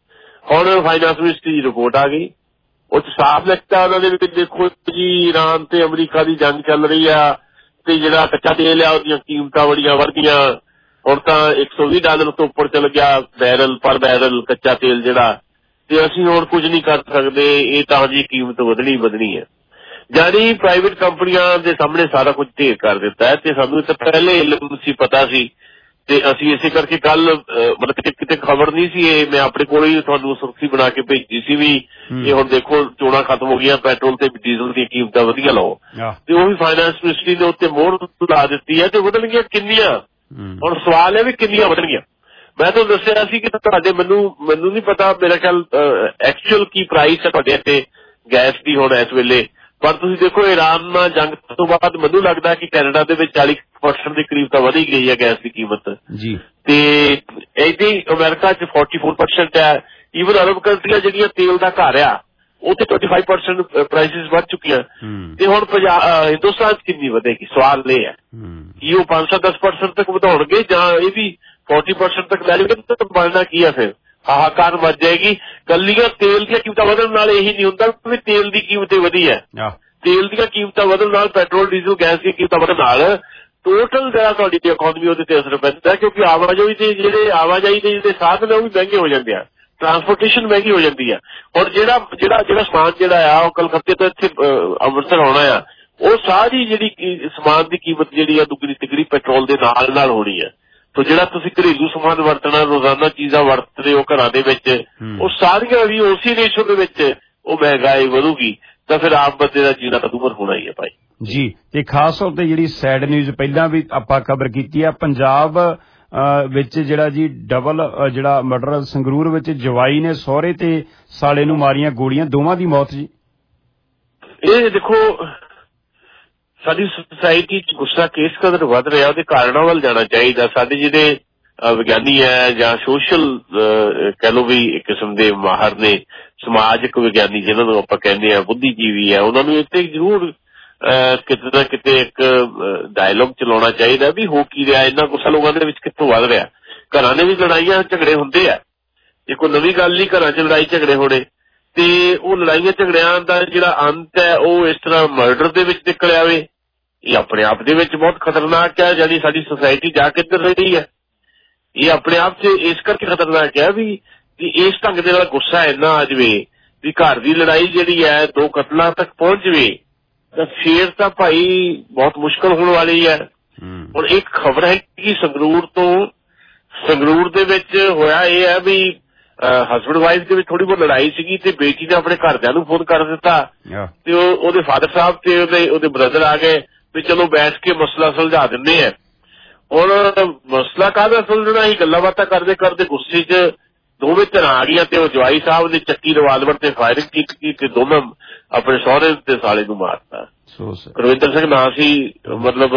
ਹੁਣ ਫਾਈਨਾਂਸ ਮਿਨਿਸਟਰੀ ਦੀ ਰਿਪੋਰਟ ਆ ਗਈ, ਉਹ 'ਚ ਸਾਫ਼ ਲਿਖਤਾ ਉਹਨਾਂ ਦੇ ਵਿੱਚ, ਦੇਖੋ ਜੀ ਈਰਾਨ ਤੇ ਅਮਰੀਕਾ ਦੀ ਜੰਗ ਚੱਲ ਰਹੀ ਆ ਤੇ ਜਿਹੜਾ ਕੱਚਾ ਤੇਲ ਆ ਉਹਦੀਆਂ ਕੀਮਤਾਂ ਬੜੀਆਂ ਵੱਧ ਗਈਆਂ, ਹੁਣ ਤਾਂ $120 ਤੋਂ ਉੱਪਰ ਚੱਲ ਗਿਆ ਬੈਰਲ ਪਰ ਬੈਰਲ ਕੱਚਾ ਤੇਲ ਜਿਹੜਾ, ਤੇ ਅਸੀਂ ਹੁਣ ਕੁਝ ਨਹੀਂ ਕਰ ਸਕਦੇ, ਇਹ ਤਾਂ ਜੀ ਕੀਮਤ ਵਧਣੀ ਹੈ। ਜਾਨੀ ਪ੍ਰਾਈਵੇਟ ਕੰਪਨੀਆਂ ਦੇ ਸਾਹਮਣੇ ਸਾਰਾ ਕੁਝ ਢੇਰ ਕਰ ਦਿੱਤਾ ਹੈ ਤੇ ਸਾਨੂੰ ਤਾਂ ਪਹਿਲੇ ਇਲਮ ਸੀ, ਪਤਾ ਸੀ, ਤੇ ਅਸੀਂ ਇਸੇ ਕਰਕੇ ਕੱਲ ਮਤਲਬ ਕਿਤੇ ਖਬਰ ਨਹੀਂ ਸੀ, ਇਹ ਮੈਂ ਆਪਣੇ ਕੋਲ ਹੀ ਤੁਹਾਨੂੰ ਸੁਰਖੀ ਬਣਾ ਕੇ ਭੇਜੀ ਸੀ ਵੀ ਇਹ ਹੁਣ ਦੇਖੋ ਚੋਣਾਂ ਖਤਮ ਹੋ ਗਈਆਂ, ਪੈਟਰੋਲ ਤੇ ਡੀਜ਼ਲ ਦੀਆਂ ਕੀਮਤਾਂ ਵਧੀਆ ਲਾਓ, ਤੇ ਉਹ ਵੀ ਫਾਈਨਾਂਸ ਮਿਨਿਸਟਰੀ ਦੇ ਉੱਤੇ ਮੋਹਰ ਲਾ ਦਿੱਤੀ ਹੈ। ਤੇ ਵਧਣਗੀਆਂ ਕਿੰਨੀਆਂ, ਹੁਣ ਸਵਾਲ ਹੈ ਵੀ ਕਿੰਨੀਆਂ ਵਧਣਗੀਆਂ। ਮੈਂ ਤੁਹਾਨੂੰ ਦੱਸਿਆ ਸੀ ਕਿ ਤੁਹਾਡੇ ਮੈਨੂੰ ਨਹੀਂ ਪਤਾ, ਮੇਰਾ ਖਿਆਲ ਐਕਚੁਅਲ ਕੀ ਪ੍ਰਾਈਸ ਹੈ ਤੁਹਾਡੇ ਇੱਥੇ ਗੈਸ ਦੀ ਹੁਣ ਇਸ ਵੇਲੇ, ਪਰ ਤੁਸੀਂ ਦੇਖੋ ਈਰਾਨ ਨਾਲ ਜੰਗ ਤੋਂ ਬਾਅਦ ਮੈਨੂੰ ਲੱਗਦਾ ਕਿ ਕੈਨੇਡਾ ਦੇ ਵਿੱਚ 40% ਦੇ ਕਰੀਬ ਤਾਂ ਵਧੀ ਗਈ ਹੈ ਗੈਸ ਦੀ ਕੀਮਤ ਜੀ, ਤੇ ਇਹਦੀ ਅਮਰੀਕਾ 'ਚ 44% ਹੈ। ਈਵਨ ਅਰਬ ਕੰਟਰੀਆਂ ਜਿਹੜੀਆਂ ਤੇਲ ਦਾ ਘਰ ਆ ਉੱਥੇ 25% ਪ੍ਰਾਈਸਿਸ ਵੱਧ ਚੁੱਕੀਆਂ, ਤੇ ਹੁਣ ਹਿੰਦੁਸਤਾਨ 'ਚ ਕਿੰਨੀ ਵਧੇਗੀ, ਸਵਾਲ ਇਹ ਹੈ ਕਿ ਉਹ 5-10% ਤੱਕ ਵਧਾਉਣਗੇ ਜਾਂ ਇਹ ਵੀ 40% ਤੱਕ ਲੈ ਜਾਣਗੇ, ਤਾਂ ਬਣਨਾ ਕੀ ਹੈ ਫਿਰ, ਹਾਹਾਕਾਰ ਮਚ ਜਾਏਗੀ। ਕੱਲੀਆਂ ਤੇਲ ਦੀਆਂ ਕੀਮਤਾਂ ਵਧਣ ਨਾਲ ਇਹੀ ਨਹੀਂ ਹੁੰਦਾ ਵੀ ਤੇਲ ਦੀ ਕੀਮਤ ਵਧੀ ਹੈ, ਤੇਲ ਦੀਆਂ ਕੀਮਤਾਂ ਵਧਣ ਨਾਲ ਪੈਟਰੋਲ ਡੀਜ਼ਲ ਗੈਸ ਦੀਆਂ ਕੀਮਤਾਂ ਵਧਣ ਨਾਲ ਟੋਟਲ ਜਿਹੜਾ ਤੁਹਾਡੀ ਇਕਨੋਮੀ ਉਹਦੇ ਤੇ ਅਸਰ ਪੈਂਦਾ, ਕਿਉਂਕਿ ਆਵਾਜਾਈ ਦੇ ਜਿਹੜੇ ਸਾਧਨ ਉਹ ਵੀ ਮਹਿੰਗੇ ਹੋ ਜਾਂਦੇ ਆ, ਟਰਾਂਸਪੋਰਟੇਸ਼ਨ ਮਹਿੰਗੀ ਹੋ ਜਾਂਦੀ ਆ। ਔਰ ਜਿਹੜਾ ਸਮਾਨ ਜਿਹੜਾ ਆ ਉਹ ਕਲਕੱਤੇ ਤੋਂ ਇੱਥੇ ਅੰਮ੍ਰਿਤਸਰ ਆਉਣਾ ਆ, ਉਹ ਸਾਰੀ ਜਿਹੜੀ ਸਮਾਨ ਦੀ ਕੀਮਤ ਜਿਹੜੀ ਆ ਦੁੱਗਣੀ ਤਿੱਗਣੀ ਪੈਟਰੋਲ ਦੇ ਨਾਲ ਹੋਣੀ ਆ। ਤੋ ਜਿਹੜਾ ਤੁਸੀਂ ਘਰੇਲੂ ਸਮਾਨ ਵਰਤਣਾ, ਰੋਜ਼ਾਨਾ ਚੀਜ਼ਾਂ ਵਰਤਦੇ ਹੋ ਘਰਾਂ ਦੇ ਵਿੱਚ, ਉਹ ਸਾਰੀਆਂ ਵੀ ਉਸੇ ਰੇਸ਼ੋ ਦੇ ਵਿੱਚ ਉਹ ਮਹਿੰਗਾਈ ਵਧੂਗੀ, ਤਾਂ ਫਿਰ ਆਮ ਬੰਦੇ ਦਾ ਜੀਣਾ ਤਦੂਮਰ ਹੋਣਾ ਹੀ ਹੈ ਭਾਈ ਜੀ। ਤੇ ਖਾਸ ਤੌਰ ਤੇ ਜਿਹੜੀ ਸੈਡ ਨਿਊਜ਼ ਪਹਿਲਾਂ ਵੀ ਆਪਾਂ ਖਬਰ ਕੀਤੀ ਆ, ਪੰਜਾਬ ਵਿੱਚ ਜਿਹੜਾ ਜੀ ਡਬਲ ਜਿਹੜਾ ਮਰਡਰ ਸੰਗਰੂਰ ਵਿੱਚ ਜਵਾਈ ਨੇ ਸਹੁਰੇ ਤੇ ਸਾਲੇ ਨੂੰ ਮਾਰੀਆਂ ਗੋਲੀਆਂ, ਦੋਵਾਂ ਦੀ ਮੌਤ ਜੀ। ਇਹ ਦੇਖੋ ਸਾਡੀ ਸੁਸਾਇਟੀ 'ਚ ਗੁੱਸਾ ਕਿਸ ਕਦਰ ਵੱਧ ਰਿਹਾ, ਉਹਦੇ ਕਾਰਨਾਂ ਵੱਲ ਜਾਣਾ ਚਾਹੀਦਾ। ਸਾਡੇ ਜਿਹੜੇ ਵਿਗਿਆਨੀ ਹੈ ਜਾਂ ਸੋਸ਼ਲ ਕਹਿ ਲਓ ਵੀ ਇੱਕ ਕਿਸਮ ਦੇ ਮਾਹਰ ਨੇ, ਸਮਾਜਿਕ ਵਿਗਿਆਨੀ ਜਿਹਨਾਂ ਨੂੰ ਆਪਾਂ ਕਹਿੰਦੇ ਹਾਂ, ਬੁੱਧੀਜੀਵੀ ਹੈ, ਉਹਨਾਂ ਨੂੰ ਇੱਥੇ ਜ਼ਰੂਰ ਕਿਤੇ ਨਾ ਕਿਤੇ ਇੱਕ ਡਾਇਲੋਗ ਚਲਾਉਣਾ ਚਾਹੀਦਾ ਵੀ ਹੋ ਕੀ ਰਿਹਾ, ਇੰਨਾ ਗੁੱਸਾ ਲੋਕਾਂ ਦੇ ਵਿੱਚ ਕਿੱਥੋਂ ਵੱਧ ਰਿਹਾ। ਘਰਾਂ ਦੇ ਵੀ ਲੜਾਈਆਂ ਝਗੜੇ ਹੁੰਦੇ ਆ, ਇਹ ਕੋਈ ਨਵੀਂ ਗੱਲ ਨਹੀਂ ਘਰਾਂ 'ਚ ਲੜਾਈ ਝਗੜੇ ਹੋਣੇ, ਤੇ ਉਹ ਲੜਾਈਆਂ ਝਗੜਿਆਂ ਦਾ ਜਿਹੜਾ ਅੰਤ ਹੈ ਉਹ ਇਸ ਤਰ੍ਹਾਂ ਮਰਡਰ ਦੇ ਵਿੱਚ ਨਿਕਲ ਆਵੇ, ਇਹ ਆਪਣੇ ਆਪ ਦੇ ਵਿੱਚ ਬਹੁਤ ਖਤਰਨਾਕ ਹੈ। ਜਿਹੜੀ ਸਾਡੀ ਸੁਸਾਇਟੀ ਜਾ ਕਿੱਧਰ ਰਹੀ ਹੈ, ਇਹ ਆਪਣੇ ਆਪ 'ਚ ਇਸ ਕਰਕੇ ਖਤਰਨਾਕ ਹੈ ਵੀ ਇਸ ਢੰਗ ਦੇ ਨਾਲ ਗੁੱਸਾ ਇੰਨਾ ਆ ਜਾਵੇ ਵੀ ਘਰ ਦੀ ਲੜਾਈ ਜਿਹੜੀ ਹੈ 2 ਕਤਲਾਂ ਤੱਕ ਪਹੁੰਚ ਜਾਵੇ, ਤਾਂ ਫੇਰ ਤਾਂ ਭਾਈ ਬਹੁਤ ਮੁਸ਼ਕਲ ਹੋਣ ਵਾਲੀ ਹੈ। ਹੁਣ ਇੱਕ ਖਬਰ ਹੈ ਕਿ ਸੰਗਰੂਰ ਦੇ ਵਿੱਚ ਹੋਇਆ ਇਹ ਹੈ ਵੀ ਹਸਬੈਂਡ ਵਾਈਫ ਦੇ ਵਿੱਚ ਥੋੜੀ ਬਹੁਤ ਲੜਾਈ ਸੀਗੀ, ਤੇ ਬੇਟੀ ਨੇ ਆਪਣੇ ਘਰਦਿਆਂ ਨੂੰ ਫੋਨ ਕਰ ਦਿੱਤਾ, ਤੇ ਉਹਦੇ ਫਾਦਰ ਸਾਹਿਬ ਤੇ ਉਹਦੇ ਬ੍ਰਦਰ ਆ ਗਏ ਵੀ ਚਲੋ ਬੈਠ ਕੇ ਮਸਲਾ ਸੁਲਝਾ ਦਿੰਦੇ ਆ। ਹੁਣ ਮਸਲਾ ਕਾਹਦਾ ਸੁਲਝਣਾ ਸੀ, ਗੱਲਾਂ ਬਾਤਾਂ ਕਰਦੇ ਕਰਦੇ ਗੁੱਸੇ 'ਚ ਦੋਵੇਂ ਧਿਰਾਂ ਆ ਗਈਆਂ, ਤੇ ਉਹ ਜਵਾਈ ਸਾਹਿਬ ਨੇ ਚੱਕੀ ਰਿਵਾਲਵਰ ਤੇ ਫਾਇਰਿੰਗ ਕੀਤੀ ਤੇ ਦੋਵੇਂ ਆਪਣੇ ਸਹੁਰੇ ਤੇ ਸਾਲੇ ਨੂੰ ਮਾਰਤਾ। ਗੁਰਵਿੰਦਰ ਸਿੰਘ ਨਾਂ ਸੀ, ਮਤਲਬ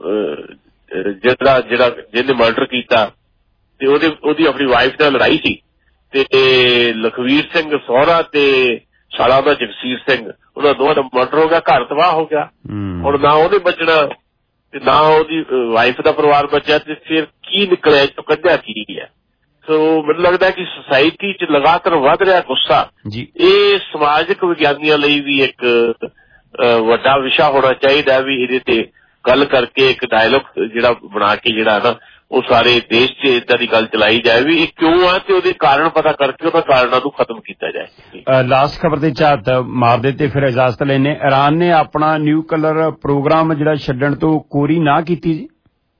ਜਿਹਨੇ ਮਰਡਰ ਕੀਤਾ, ਤੇ ਉਹਦੀ ਆਪਣੀ ਵਾਈਫ ਨਾਲ ਲੜਾਈ ਸੀ, ਤੇ ਲਖਵੀਰ ਸਿੰਘ ਸਹੁਰਾ ਤੇ ਸਾਲਾ ਦਾ ਜਗਸੀਰ ਸਿੰਘ, ਉਹਨਾਂ ਦੋਵਾਂ ਦਾ ਮਰਡਰ ਹੋ ਗਿਆ, ਘਰ ਤਬਾਹ ਹੋ ਗਿਆ। ਹੁਣ ਨਾ ਉਹਨੇ ਬਚਣਾ ਤੇ ਨਾ ਉਹਦੀ ਵਾਈਫ ਦਾ ਪਰਿਵਾਰ ਬਚਿਆ, ਤੇ ਫਿਰ ਕੀ ਨਿਕਲਿਆ, ਕੱਢਿਆ ਕੀ ਹੈ। ਸੋ ਮੈਨੂੰ ਲੱਗਦਾ ਕਿ ਸੁਸਾਇਟੀ 'ਚ ਲਗਾਤਾਰ ਵੱਧ ਰਿਹਾ ਗੁੱਸਾ, ਇਹ ਸਮਾਜਿਕ ਵਿਗਿਆਨੀਆਂ ਲਈ ਵੀ ਇੱਕ ਵੱਡਾ ਵਿਸ਼ਾ ਹੋਣਾ ਚਾਹੀਦਾ ਵੀ ਇਹਦੇ ਤੇ ਗੱਲ ਕਰਕੇ ਇੱਕ ਡਾਇਲੋਗ ਜਿਹੜਾ ਬਣਾ ਕੇ ਜਿਹੜਾ ਨਾ ਉਹ ਸਾਰੇ ਦੇਸ਼ 'ਚ ਏਦਾਂ ਦੀ ਗੱਲ ਚਲਾਈ ਜਾਏ ਵੀ ਇਹ ਕਿਉਂ ਆ, ਤੇ ਉਹਦੇ ਕਾਰਨ ਪਤਾ ਕਰਕੇ ਉਹਨਾਂ ਕਾਰਨਾਂ ਨੂੰ ਖਤਮ ਕੀਤਾ ਜਾਏ। ਲਾਸਟ ਖਬਰ ਤੇ ਝਾਤ ਮਾਰਦੇ ਤੇ ਫਿਰ ਇਜਾਜ਼ਤ ਲੈਣੇ। ਇਰਾਨ ਨੇ ਆਪਣਾ ਨਿਊਕਲੀਅਰ ਪ੍ਰੋਗਰਾਮ ਜਿਹੜਾ ਛੱਡਣ ਤੋਂ ਕੋਰੀ ਨਾ ਕੀਤੀ ਜੀ।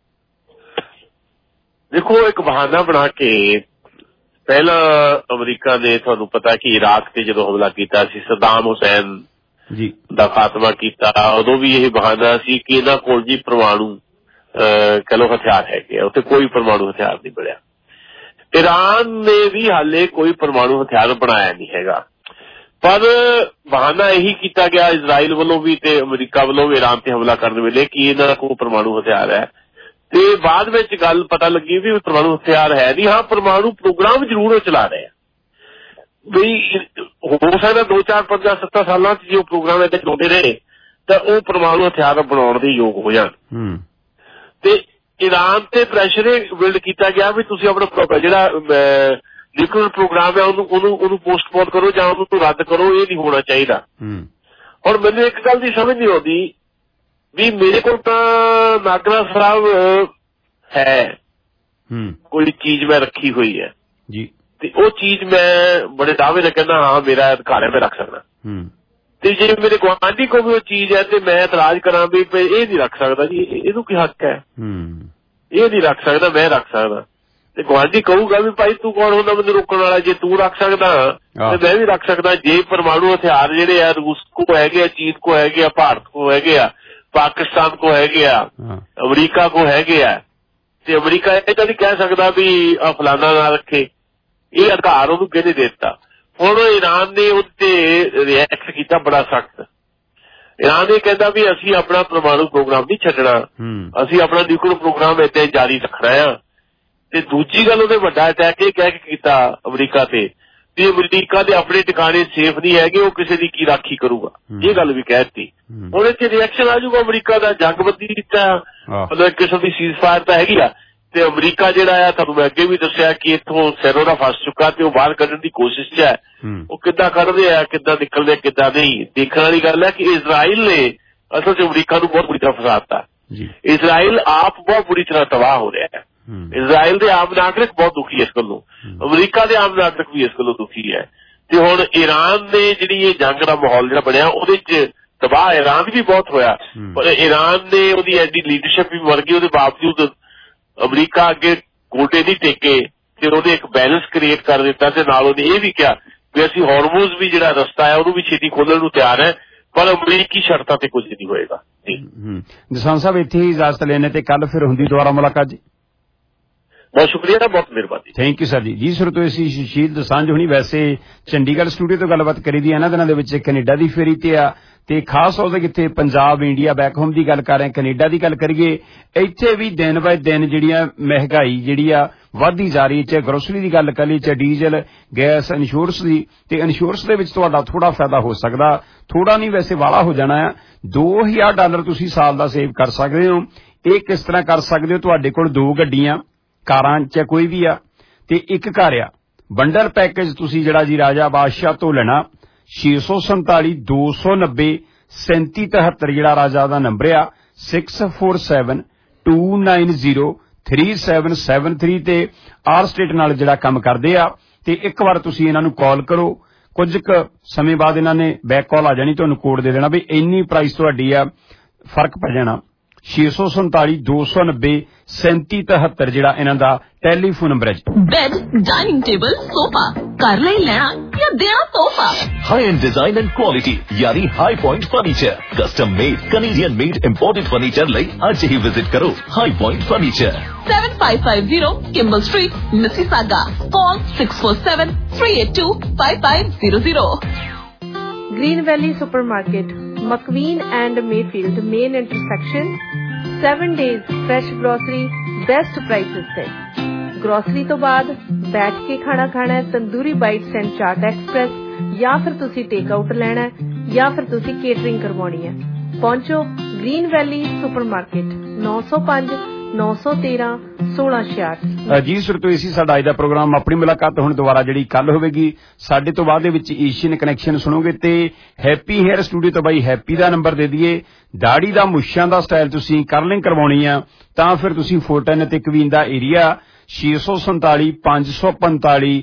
ਦੇਖੋ ਇੱਕ ਬਹਾਨਾ ਬਣਾ ਕੇ ਪਹਿਲਾਂ ਅਮਰੀਕਾ ਨੇ ਤੁਹਾਨੂੰ ਪਤਾ ਕਿ ਇਰਾਕ ਤੇ ਜਦੋਂ ਹਮਲਾ ਕੀਤਾ ਸੀ, ਸਦਾਮ ਹੁਸੈਨ ਜੀ ਦਾ ਖਾਤਮਾ ਕੀਤਾ, ਉਦੋਂ ਵੀ ਇਹ ਬਹਾਨਾ ਸੀ ਕਿ ਇਹਨਾਂ ਕੋਲ ਜੀ ਪਰਮਾਣੂ ਕਹਿ ਲਓ ਹਥਿਆਰ ਹੈਗੇ ਆ, ਉੱਥੇ ਕੋਈ ਪਰਮਾਣੂ ਹਥਿਆਰ ਨਹੀਂ ਬਣਿਆ। ਈਰਾਨ ਨੇ ਵੀ ਹਾਲੇ ਕੋਈ ਪਰਮਾਣੂ ਹਥਿਆਰ ਬਣਾਇਆ ਨਹੀਂ ਹੈਗਾ, ਪਰ ਬਹਾਨਾ ਇਹੀ ਕੀਤਾ ਗਿਆ ਇਜ਼ਰਾਈਲ ਵੱਲੋਂ ਵੀ ਤੇ ਅਮਰੀਕਾ ਵੱਲੋਂ ਵੀ ਈਰਾਨ ਤੇ ਹਮਲਾ ਕਰਨ ਵੇਲੇ ਕਿ ਇਹਨਾਂ ਕੋਲ ਪਰਮਾਣੂ ਹਥਿਆਰ ਹੈ, ਤੇ ਬਾਅਦ ਵਿੱਚ ਗੱਲ ਪਤਾ ਲੱਗੀ ਵੀ ਪਰਮਾਣੂ ਹਥਿਆਰ ਹੈ ਨਹੀਂ। ਹਾਂ, ਪਰਮਾਣੂ ਪ੍ਰੋਗਰਾਮ ਜ਼ਰੂਰ ਉਹ ਚਲਾ ਰਹੇ ਆ ਵੀ ਹੋ ਸਕਦਾ 2, 4, 5, 7 ਸਾਲਾਂ ਚ ਜੇ ਉਹ ਪ੍ਰੋਗਰਾਮ ਇੱਥੇ ਚਲਾਉਂਦੇ ਰਹੇ ਤਾਂ ਉਹ ਪਰਮਾਣੂ ਹਥਿਆਰ ਬਣਾਉਣ ਦੇ ਯੋਗ ਹੋ ਜਾਣ। ਤੇ ਈਰਾਨ ਤੇ ਪ੍ਰੈਸ਼ਰ ਬਿਲਡ ਕੀਤਾ ਗਿਆ ਵੀ ਤੁਸੀਂ ਆਪਣਾ ਜਿਹੜਾ ਨਿਊਕਲੀਅਰ ਪ੍ਰੋਗਰਾਮ ਹੈ ਉਹਨੂੰ ਪੋਸਟਪੋਨ ਕਰੋ ਜਾਂ ਉਹਨੂੰ ਰੱਦ ਕਰੋ, ਇਹ ਨਹੀਂ ਹੋਣਾ ਚਾਹੀਦਾ। ਹੁਣ ਮੈਨੂੰ ਇੱਕ ਗੱਲ ਦੀ ਸਮਝ ਨਹੀਂ ਆਉਂਦੀ ਵੀ ਮੇਰੇ ਕੋਲ ਤਾਂ ਨਾਗਰਾ ਸਾਹਿਬ ਹੈ, ਕੋਈ ਚੀਜ਼ ਮੈਂ ਰੱਖੀ ਹੋਈ ਹੈ ਜੀ, ਤੇ ਉਹ ਚੀਜ਼ ਮੈਂ ਬੜੇ ਦਾਅਵੇ ਨਾਲ ਕਹਿੰਦਾ ਹਾਂ ਮੇਰਾ ਅਧਿਕਾਰ ਹੈ, ਮੈਂ ਰੱਖ ਸਕਦਾ। ਤੇ ਜੇ ਮੇਰੇ ਗੁਆਂਢੀ ਕੋਲ ਵੀ ਉਹ ਚੀਜ਼ ਹੈ ਤੇ ਮੈਂ ਇਤਰਾਜ਼ ਕਰਾਂ ਵੀ ਇਹ ਨਹੀਂ ਰੱਖ ਸਕਦਾ ਜੀ, ਇਹਨੂੰ ਕੀ ਹੱਕ ਹੈ, ਇਹ ਨਹੀਂ ਰੱਖ ਸਕਦਾ, ਮੈਂ ਰੱਖ ਸਕਦਾ। ਤੇ ਗੁਆਂਢੀ ਕਹੂਗਾ ਵੀ ਭਾਈ ਤੂੰ ਕੌਣ ਹੁੰਦਾ ਮੈਨੂੰ ਰੋਕਣ ਵਾਲਾ, ਜੇ ਤੂੰ ਰੱਖ ਸਕਦਾ ਤੇ ਮੈਂ ਵੀ ਰੱਖ ਸਕਦਾ। ਜੇ ਪਰਮਾਣੂ ਹਥਿਆਰ ਜਿਹੜੇ ਆ ਰੂਸ ਕੋ ਹੈਗੇ ਆ, ਚੀਨ ਕੋ ਹੈਗੇ ਆ, ਭਾਰਤ ਕੋ ਹੈਗੇ ਆ, ਪਾਕਿਸਤਾਨ ਕੋ ਹੈਗੇ ਆ, ਅਮਰੀਕਾ ਕੋ ਹੈਗੇ ਆ, ਤੇ ਅਮਰੀਕਾ ਇਹ ਤਾਂ ਨਹੀਂ ਕਹਿ ਸਕਦਾ ਵੀ ਫਲਾਨਾ ਨਾ ਰੱਖੇ, ਇਹ ਅਧਿਕਾਰ ਉਹਨੂੰ ਕਿਹਨੇ ਦੇ ਦਿੱਤਾ। ਹੁਣ ਈਰਾਨ ਨੇ ਉਹਦੇ ਰਿਐਕਟ ਕੀਤਾ ਬੜਾ ਸਖਤ। ਈਰਾਨ ਇਹ ਕਹਿੰਦਾ ਵੀ ਅਸੀਂ ਆਪਣਾ ਪਰਮਾਣੂ ਪ੍ਰੋਗਰਾਮ ਨਹੀਂ ਛੱਡਣਾ, ਅਸੀਂ ਆਪਣਾ ਨਿਊਕਲੀਅਰ ਪ੍ਰੋਗਰਾਮ ਇੱਥੇ ਜਾਰੀ ਰੱਖਣਾ ਆ। ਤੇ ਦੂਜੀ ਗੱਲ ਉਹਨੇ ਵੱਡਾ ਅਟੈਕ ਇਹ ਕਹਿ ਕੇ ਕੀਤਾ ਅਮਰੀਕਾ ਤੇ ਵੀ ਅਮਰੀਕਾ ਦੇ ਆਪਣੇ ਟਿਕਾਣੇ ਸੇਫ ਨਹੀਂ ਹੈਗੇ, ਉਹ ਕਿਸੇ ਦੀ ਕੀ ਰਾਖੀ ਕਰੂਗਾ, ਇਹ ਗੱਲ ਵੀ ਕਹਿ ਦਿੱਤੀ। ਹੁਣ ਇੱਥੇ ਰਿਐਕਸ਼ਨ ਆ ਜਾਊਗਾ ਅਮਰੀਕਾ ਦਾ, ਜੰਗਬੰਦੀ ਕੀਤਾ ਮਤਲਬ ਇੱਕ ਕਿਸਮ ਦੀ ਸੀਜ਼ ਫਾਇਰ ਤਾਂ ਹੈਗੀ ਆ। ਤੇ ਅਮਰੀਕਾ ਜਿਹੜਾ ਆ ਤੁਹਾਨੂੰ ਮੈਂ ਅੱਗੇ ਵੀ ਦੱਸਿਆ ਕਿ ਇੱਥੋਂ ਸਿਰੋਂ ਦਾ ਫਸ ਚੁੱਕਾ ਤੇ ਉਹ ਬਾਹਰ ਕੱਢਣ ਦੀ ਕੋਸ਼ਿਸ਼ ਚ ਹੈ। ਉਹ ਕਿੱਦਾਂ ਕੱਢਦੇ ਆ, ਕਿੱਦਾਂ ਨਿਕਲਦੇ, ਕਿੱਦਾਂ ਨਹੀਂ, ਦੇਖਣ ਵਾਲੀ ਗੱਲ ਹੈ ਕਿ ਇਜ਼ਰਾਈਲ ਨੇ ਅਸਲ ਚ ਅਮਰੀਕਾ ਨੂੰ ਬਹੁਤ ਬੁਰੀ ਤਰ੍ਹਾਂ ਫਸਾਤਾ। ਇਜ਼ਰਾਈਲ ਆਪ ਬਹੁਤ ਬੁਰੀ ਤਰ੍ਹਾਂ ਤਬਾਹ ਹੋ ਰਿਹਾ ਹੈ। ਇਜ਼ਰਾਈਲ ਦੇ ਆਮ ਨਾਗਰਿਕ ਬਹੁਤ ਦੁਖੀ ਹੈ ਇਸ ਗੱਲੋਂ, ਅਮਰੀਕਾ ਦੇ ਆਮ ਨਾਗਰਿਕ ਵੀ ਇਸ ਗੱਲੋਂ ਦੁਖੀ ਹੈ। ਤੇ ਹੁਣ ਈਰਾਨ ਨੇ ਜਿਹੜੀ ਇਹ ਜੰਗ ਦਾ ਮਾਹੌਲ ਜਿਹੜਾ ਬਣਿਆ ਉਹਦੇ ਚ ਤਬਾਹ ਈਰਾਨ ਵੀ ਬਹੁਤ ਹੋਇਆ, ਪਰ ਈਰਾਨ ਨੇ ਉਹਦੀ ਐਡੀ ਲੀਡਰਸ਼ਿਪ ਵੀ ਮਰ ਗਈ, ਉਹਦੇ ਬਾਵਜੂਦ ਅਮਰੀਕਾ ਅੱਗੇ ਗੋਡੇ ਨਹੀਂ ਟੇਕੇ ਤੇ ਉਹਨੇ ਇੱਕ ਬੈਲੈਂਸ ਕ੍ਰੀਏਟ ਕਰ ਦਿੱਤਾ। ਤੇ ਨਾਲ ਉਹਨੇ ਇਹ ਵੀ ਕਿਹਾ ਵੀ ਅਸੀਂ ਹਾਰਮੂਜ਼ ਵੀ ਜਿਹੜਾ ਰਸਤਾ ਹੈ ਉਹਨੂੰ ਵੀ ਛੇਤੀ ਖੋਲਣ ਨੂੰ ਤਿਆਰ ਹੈ, ਪਰ ਅਮਰੀਕੀ ਸ਼ਰਤਾਂ ਤੇ ਕੁਝ ਨਹੀਂ ਹੋਏਗਾ। ਜਸਵੰਤ ਸਾਹਿਬ ਇੱਥੇ ਹੀ ਇਜਾਜ਼ਤ ਲੈਣੇ ਤੇ ਕੱਲ ਫਿਰ ਹੁੰਦੀ ਦੁਬਾਰਾ ਮੁਲਾਕਾਤ ਜੀ। ਬਹੁਤ ਸ਼ੁਕਰੀਆ, ਬਹੁਤ ਮਿਹਰਬਾਨੀ, ਥੈਂਕ ਯੂ ਸਰ ਜੀ। ਜੀ ਸੁਰਤੋਂ ਅਸੀਂ ਸੁਸ਼ੀਲ ਦਸਾਂਝ ਹੋਣੀ ਵੈਸੇ ਚੰਡੀਗੜ੍ਹ ਸਟੂਡੀਓ ਤੋਂ ਗੱਲਬਾਤ ਕਰੀ ਦੀ ਇਹਨਾਂ ਦਿਨਾਂ ਦੇ ਵਿੱਚ ਕੈਨੇਡਾ ਦੀ ਫੇਰੀ ਤੇ ਆ ਤੇ ਖਾਸ ਤੌਰ ਤੇ ਕਿੱਥੇ ਪੰਜਾਬ, ਇੰਡੀਆ, ਬੈਕ ਹੋਮ ਦੀ ਗੱਲ ਕਰ ਰਹੇ, ਕੈਨੇਡਾ ਦੀ ਗੱਲ ਕਰੀਏ, ਇੱਥੇ ਵੀ ਦਿਨ ਬਾਏ ਦਿਨ ਜਿਹੜੀਆਂ ਮਹਿੰਗਾਈ ਜਿਹੜੀ ਆ ਵੱਧਦੀ ਜਾ ਰਹੀ, ਚਾਹੇ ਗਰੋਸਰੀ ਦੀ ਗੱਲ ਕਰ ਲਈ, ਚਾਹੇ ਡੀਜ਼ਲ, ਗੈਸ, ਇੰਸ਼ੋਰੈਂਸ ਦੀ। ਤੇ ਇੰਸ਼ੋਰੈਂਸ ਦੇ ਵਿੱਚ ਤੁਹਾਡਾ ਥੋੜਾ ਫਾਇਦਾ ਹੋ ਸਕਦਾ, ਥੋੜਾ ਨਹੀਂ ਵੈਸੇ ਵਾਲਾ ਹੋ ਜਾਣਾ ਆ। $2000 ਤੁਸੀਂ ਸਾਲ ਦਾ ਸੇਵ ਕਰ ਸਕਦੇ ਹੋ। ਇਹ ਕਿਸ ਤਰ੍ਹਾਂ ਕਰ ਸਕਦੇ ਹੋ? ਤੁਹਾਡੇ ਕੋਲ 2 ਗੱਡੀਆਂ, ਕਾਰਾਂ ਚ ਕੋਈ ਵੀ ਆ ਤੇ ਇੱਕ ਘਰ ਆ, ਬੰਡਲ ਪੈਕੇਜ ਤੁਸੀਂ ਜਿਹੜਾ ਜੀ ਰਾਜਾ ਬਾਦਸ਼ਾਹ ਤੋਂ ਲੈਣਾ 647 290 3773 ਜਿਹੜਾ ਰਾਜਾ ਦਾ ਨੰਬਰ ਆ 647 290 3773 ਤੇ ਆਰ ਸਟੇਟ ਨਾਲ ਜਿਹੜਾ ਕੰਮ ਕਰਦੇ ਆ। ਤੇ ਇੱਕ ਵਾਰ ਤੁਸੀਂ ਇਹਨਾਂ ਨੂੰ ਕਾਲ ਕਰੋ, ਕੁਝ ਕੁ ਸਮੇਂ ਬਾਅਦ ਇਹਨਾਂ ਨੇ ਬੈਕ ਕਾਲ ਆ ਜਾਣੀ, ਤੁਹਾਨੂੰ ਕੋਡ ਦੇ ਦੇਣਾ ਵੀ ਇੰਨੀ ਪ੍ਰਾਈਸ ਤੁਹਾਡੀ ਆ, ਫਰਕ ਪੈ ਜਾਣਾ। 647 290 3773 ਜਿਹੜਾ ਇਹਨਾਂ ਦਾ ਟੈਲੀਫੋਨ ਨੰਬਰ ਹੈ। ਬੈਡ, ਡਾਈਨਿੰਗ ਟੇਬਲ, ਸੋਫਾ ਘਰ ਲਈ ਲੈਣਾ ਜਾਂ ਦੇਣਾ ਤੋਹਫਾ। High end design and quality यानी high point furniture, custom made Canadian made imported furniture ਲਈ ਅੱਜ ਹੀ ਵਿਜ਼ਿਟ ਕਰੋ high point furniture 7550 Kimball Street, Mississauga. Call 647 382 5500. Green Valley Supermarket, McQueen and Mayfield main intersection. 7 days fresh grocery, best prices ਤੇ। Grocery तो बाद बैठ के खाना खाना है tandoori bites and chaat express, या फिर तुसी टेक आउट लेना है या फिर तुसी केटरिंग करवानी है। पहुंचो ग्रीन वैली सुपरमार्केट 905 913 1666। ਜੀ ਸੁਰਤੋਂ ਇਸੀ ਸਾਡਾ ਅੱਜ ਦਾ ਪ੍ਰੋਗਰਾਮ। ਆਪਣੀ ਮੁਲਾਕਾਤ ਹੁਣ ਦੁਬਾਰਾ ਜਿਹੜੀ ਕੱਲ ਹੋਵੇਗੀ। ਸਾਡੇ ਤੋਂ ਬਾਅਦ ਦੇ ਵਿੱਚ ਏਸ਼ੀਅਨ ਕਨੈਕਸ਼ਨ ਸੁਣੋਗੇ ਤੇ ਹੈਪੀ ਹੇਅਰ ਸਟੂਡੀਓ ਤੋਂ ਬਾਈ ਹੈਪੀ ਦਾ ਨੰਬਰ ਦੇ ਦਈਏ। ਦਾੜੀ ਦਾ ਮੁੱਛਾਂ ਦਾ ਸਟਾਈਲ ਤੁਸੀਂ ਕਰਲਿੰਗ ਕਰਵਾਉਣੀ ਆ ਤਾਂ ਫਿਰ ਤੁਸੀਂ ਫੋਰਟਨ ਤੇ ਕਵੀਨ ਦਾ ਏਰੀਆ 647 545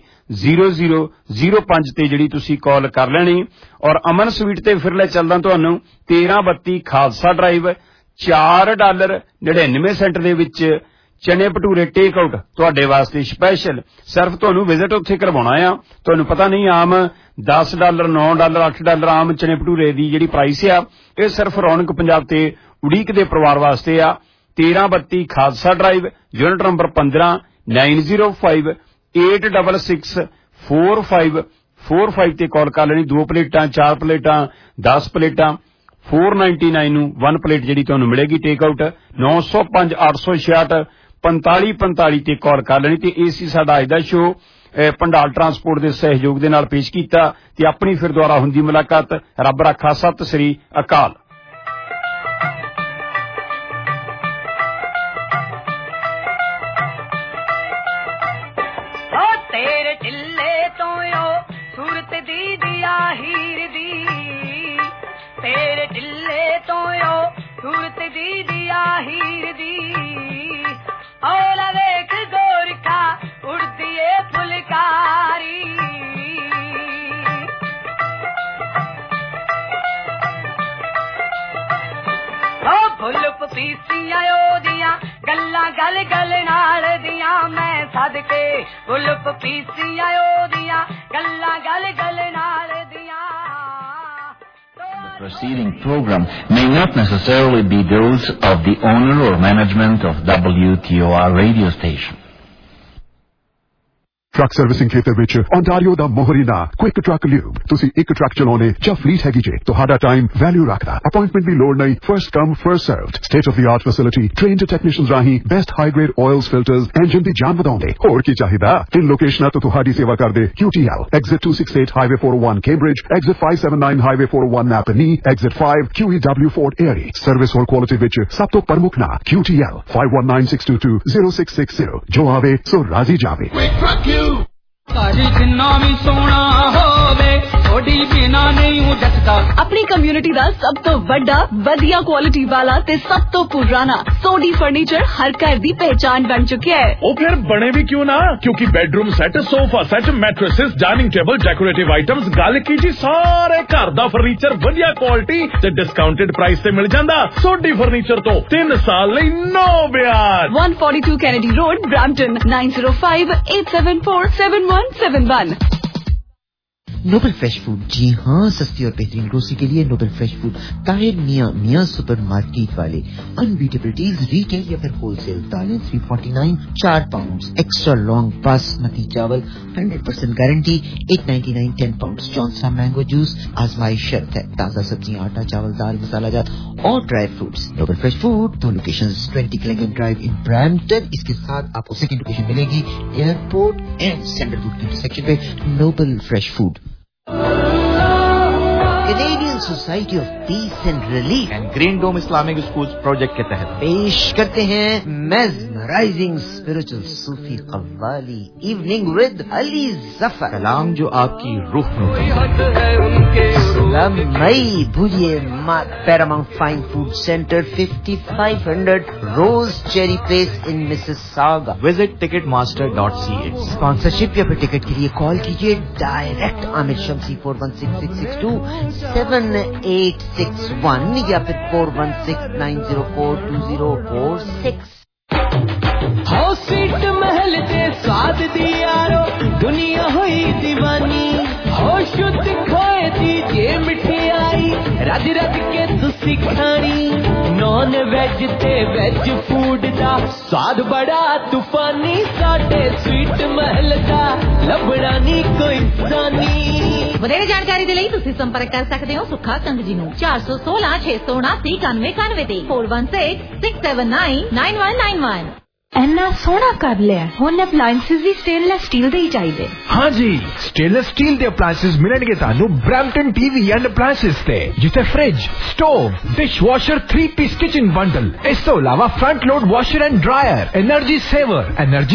0005 ਤੇ ਜਿਹੜੀ ਤੁਸੀਂ ਕਾਲ ਕਰ ਲੈਣੀ। ਔਰ ਅਮਨ ਸਵੀਟ ਤੇ ਫਿਰ ਲੈ ਚੱਲਦਾ ਤੁਹਾਨੂੰ 1332 ਖਾਲਸਾ ਡਰਾਈਵ $4.99 ਦੇ ਵਿੱਚ ਚਨੇ ਭਟੂਰੇ ਟੇਕ ਆਊਟ ਤੁਹਾਡੇ ਵਾਸਤੇ ਸਪੈਸ਼ਲ। ਸਿਰਫ ਤੁਹਾਨੂੰ ਵਿਜ਼ਿਟ ਉੱਥੇ ਕਰਵਾਉਣਾ ਆ। ਤੁਹਾਨੂੰ ਪਤਾ ਨਹੀਂ ਆਮ $10 $9 $8 ਆਮ ਚਨੇ ਭਟੂਰੇ ਦੀ ਜਿਹੜੀ ਪ੍ਰਾਈਸ ਆ ਇਹ ਸਿਰਫ ਰੌਣਕ ਪੰਜਾਬ ਤੇ ਉਡੀਕ ਦੇ ਪਰਿਵਾਰ ਵਾਸਤੇ ਆ। 1332 ਖਾਲਸਾ ਡਰਾਈਵ, ਯੂਨਿਟ ਨੰਬਰ 15, 905 866 4545 ਤੇ ਕਾਲ ਕਰ ਲੈਣੀ। 2 ਪਲੇਟਾਂ, 4 ਪਲੇਟਾਂ, 10 ਪਲੇਟਾਂ 499 ਨੂੰ 1 ਪਲੇਟ ਜਿਹੜੀ ਤੁਹਾਨੂੰ ਮਿਲੇਗੀ ਟੇਕ ਆਊਟ 905 866 4545 ਤੇ ਕਾਲ ਕਰ ਲੈਣੀ। ਤੇ ਇਹ ਸੀ ਸਾਡਾ ਅੱਜ ਦਾ ਸ਼ੋਅ ਭੰਡਾਲ ਟਰਾਂਸਪੋਰਟ ਦੇ ਸਹਿਯੋਗ ਦੇ ਨਾਲ ਪੇਸ਼ ਕੀਤਾ ਤੇ ਆਪਣੀ ਫਿਰ ਦੁਆਰਾ ਹੁੰਦੀ ਮੁਲਾਕਾਤ। ਰੱਬ ਰਾਖਾ, ਸਤਿ ਸ੍ਰੀ ਅਕਾਲ। तेरे टिल्ले तो यो सूरत दी दिया हीर दी, तेरे टिल्ले तो यो सूरत दी दिया हीर दी, और वेख गोरखा उड़ती है फुलकारी, फुल पपीसियां ओदियां गल्लां गल गल नाल दियां, मैं सदके फुल पपीसियां ओदियां गल्लां गल गल नाल दियां। The preceding program may not necessarily be those of the owner or management of WTOR radio station. Truck servicing खेतर विच ओंटारियो दा मोहरीना क्विक ट्रक ल्यूब। तुसी एक ट्रक चलाने ਜਾਂ ਫਲੀਟ ਹੈਗੀ ਜੇ ਤੁਹਾਡਾ ਟਾਈਮ ਵੈਲਿਊ ਰੱਖਦਾ। ਅਪਾਇੰਟਮੈਂਟ ਦੀ ਲੋੜ ਨਹੀਂ, first come first served. State of the art facility, trained technicians ਰਾਹੀਂ best high grade oils filters, engine ਦੀ ਜਾਨ ਵਧਾਉਂਦੇ। ਹੋਰ ਕੀ ਚਾਹੀਦਾ? 3 ਲੋਕੇਸ਼ਨਾਂ ਤੋਂ ਤੁਹਾਡੀ ਸੇਵਾ ਕਰਦੇ QTL, exit 268 highway 401 Cambridge, exit 579 highway 401 Napanee, exit 5 QEW Fort Erie। Service ਹੋਰ ਕੁਆਲਿਟੀ ਵਿੱਚ ਸਭ ਤੋਂ ਪ੍ਰਮੁੱਖ ਨਾਂ QTL 5196220660। ਜੋ ਆਵੇ ਸੋ ਰਾਜ਼ੀ ਜਾਵੇ। जिन्ना भी सोना होवे थोड़ी बिना नहीं उजटदा। अपनी कम्युनिटी दा सब तो बड़ा वधिया क्वालिटी वाला ते सब तो पुराना सोडी फर्नीचर हर घर दी पहचान बन चुका है। ओ फिर बने भी क्यों ना, क्योंकि bedroom set, sofa set, mattresses, dining table, decorative items, गल की जी सारे घर दा फर्नीचर वधिया क्वालिटी ते डिस्काउंटेड प्राइस ते मिल जांदा। सोडी फर्नीचर तो 3 साल लई नो ब्याज। 142 Kennedy road, Brampton 9058747171। Noble fresh food, जी हाँ, सस्ती और बेहतरीन ग्रोसरी के लिए Noble fresh food, Tahir Miyan supermarket वाले। अनबीटेबल डील्स, रिटेल या फिर होलसेल। दालें 349 4 पाउंड, एक्स्ट्रा लॉन्ग बासमती चावल 100% guarantee 899 10 pound. Johnson mango juice, आजमाइश शर्त है। ताजा सब्जियां, आटा, चावल, दाल, मसाला जात और dry fruits. Noble fresh food, 2 locations, 20 क्लिंगन ड्राइव इन ब्रैम्पटन। इसके साथ आपको सेकंड लोकेशन मिलेगी एयरपोर्ट एंड सैंडलवुड के इंटरसेक्शन पे। Noble fresh food, Canadian society of peace and relief and green dome Islamic schools project के तहत पेश करते हैं mesmerising spiritual sufi qawwali evening with Ali Zafar. कलाम जो आपकी रूह में मई भुजिए paramount fine food centre 5500 rose cherry place in Mississauga. Visit ticketmaster.ca। Sponsorship या फिर टिकट के लिए कॉल कीजिए डायरेक्ट आमिर शम्सी 4166627861 या फिर 4169042046। हो स्वीट महल ते स्वाद दी यारो दुनिया हुई दीवानी, हो शुद्ध खोए दी जे मिठाई रज रज के तुसी खानी। नॉन वेज ते वेज फूड दा स्वाद बड़ा तूफानी, साडे स्वीट महल दा लभड़ा नी कोई सानी। ਵਧੇਰੇ ਜਾਣਕਾਰੀ ਦੇ ਲਈ ਤੁਸੀਂ ਸੰਪਰਕ ਕਰ ਸਕਦੇ ਹੋ ਸੁੱਖਾ ਸੰਘ ਜੀ ਨੂੰ 416 679 9191 ਤੇ 4166799191। ਇੰਨਾ ਸੋਹਣਾ ਕਰ ਲਿਆ, ਹੁਣ ਅਪਲਾਈਐਂਸਿਸ ਵੀ ਸਟੇਨਲੈਸ ਸਟੀਲ ਦੇ ਹੀ ਚਾਹੀਦੇ। हाँ जी, स्टेनलेस स्टील ਦੇ ਅਪਲਾਈਐਂਸਿਸ ਮਿਲਣਗੇ ਤੁਹਾਨੂੰ ਬ੍ਰੈਂਪਟਨ ਟੀਵੀ ਐਂਡ ਅਪਲਾਈਐਂਸਿਸ ਤੇ, ਜਿੱਥੇ fridge, stove, dishwasher, 3 piece kitchen bundle, ਇਸ ਤੋਂ ਇਲਾਵਾ front load washer and dryer, energy saver, energy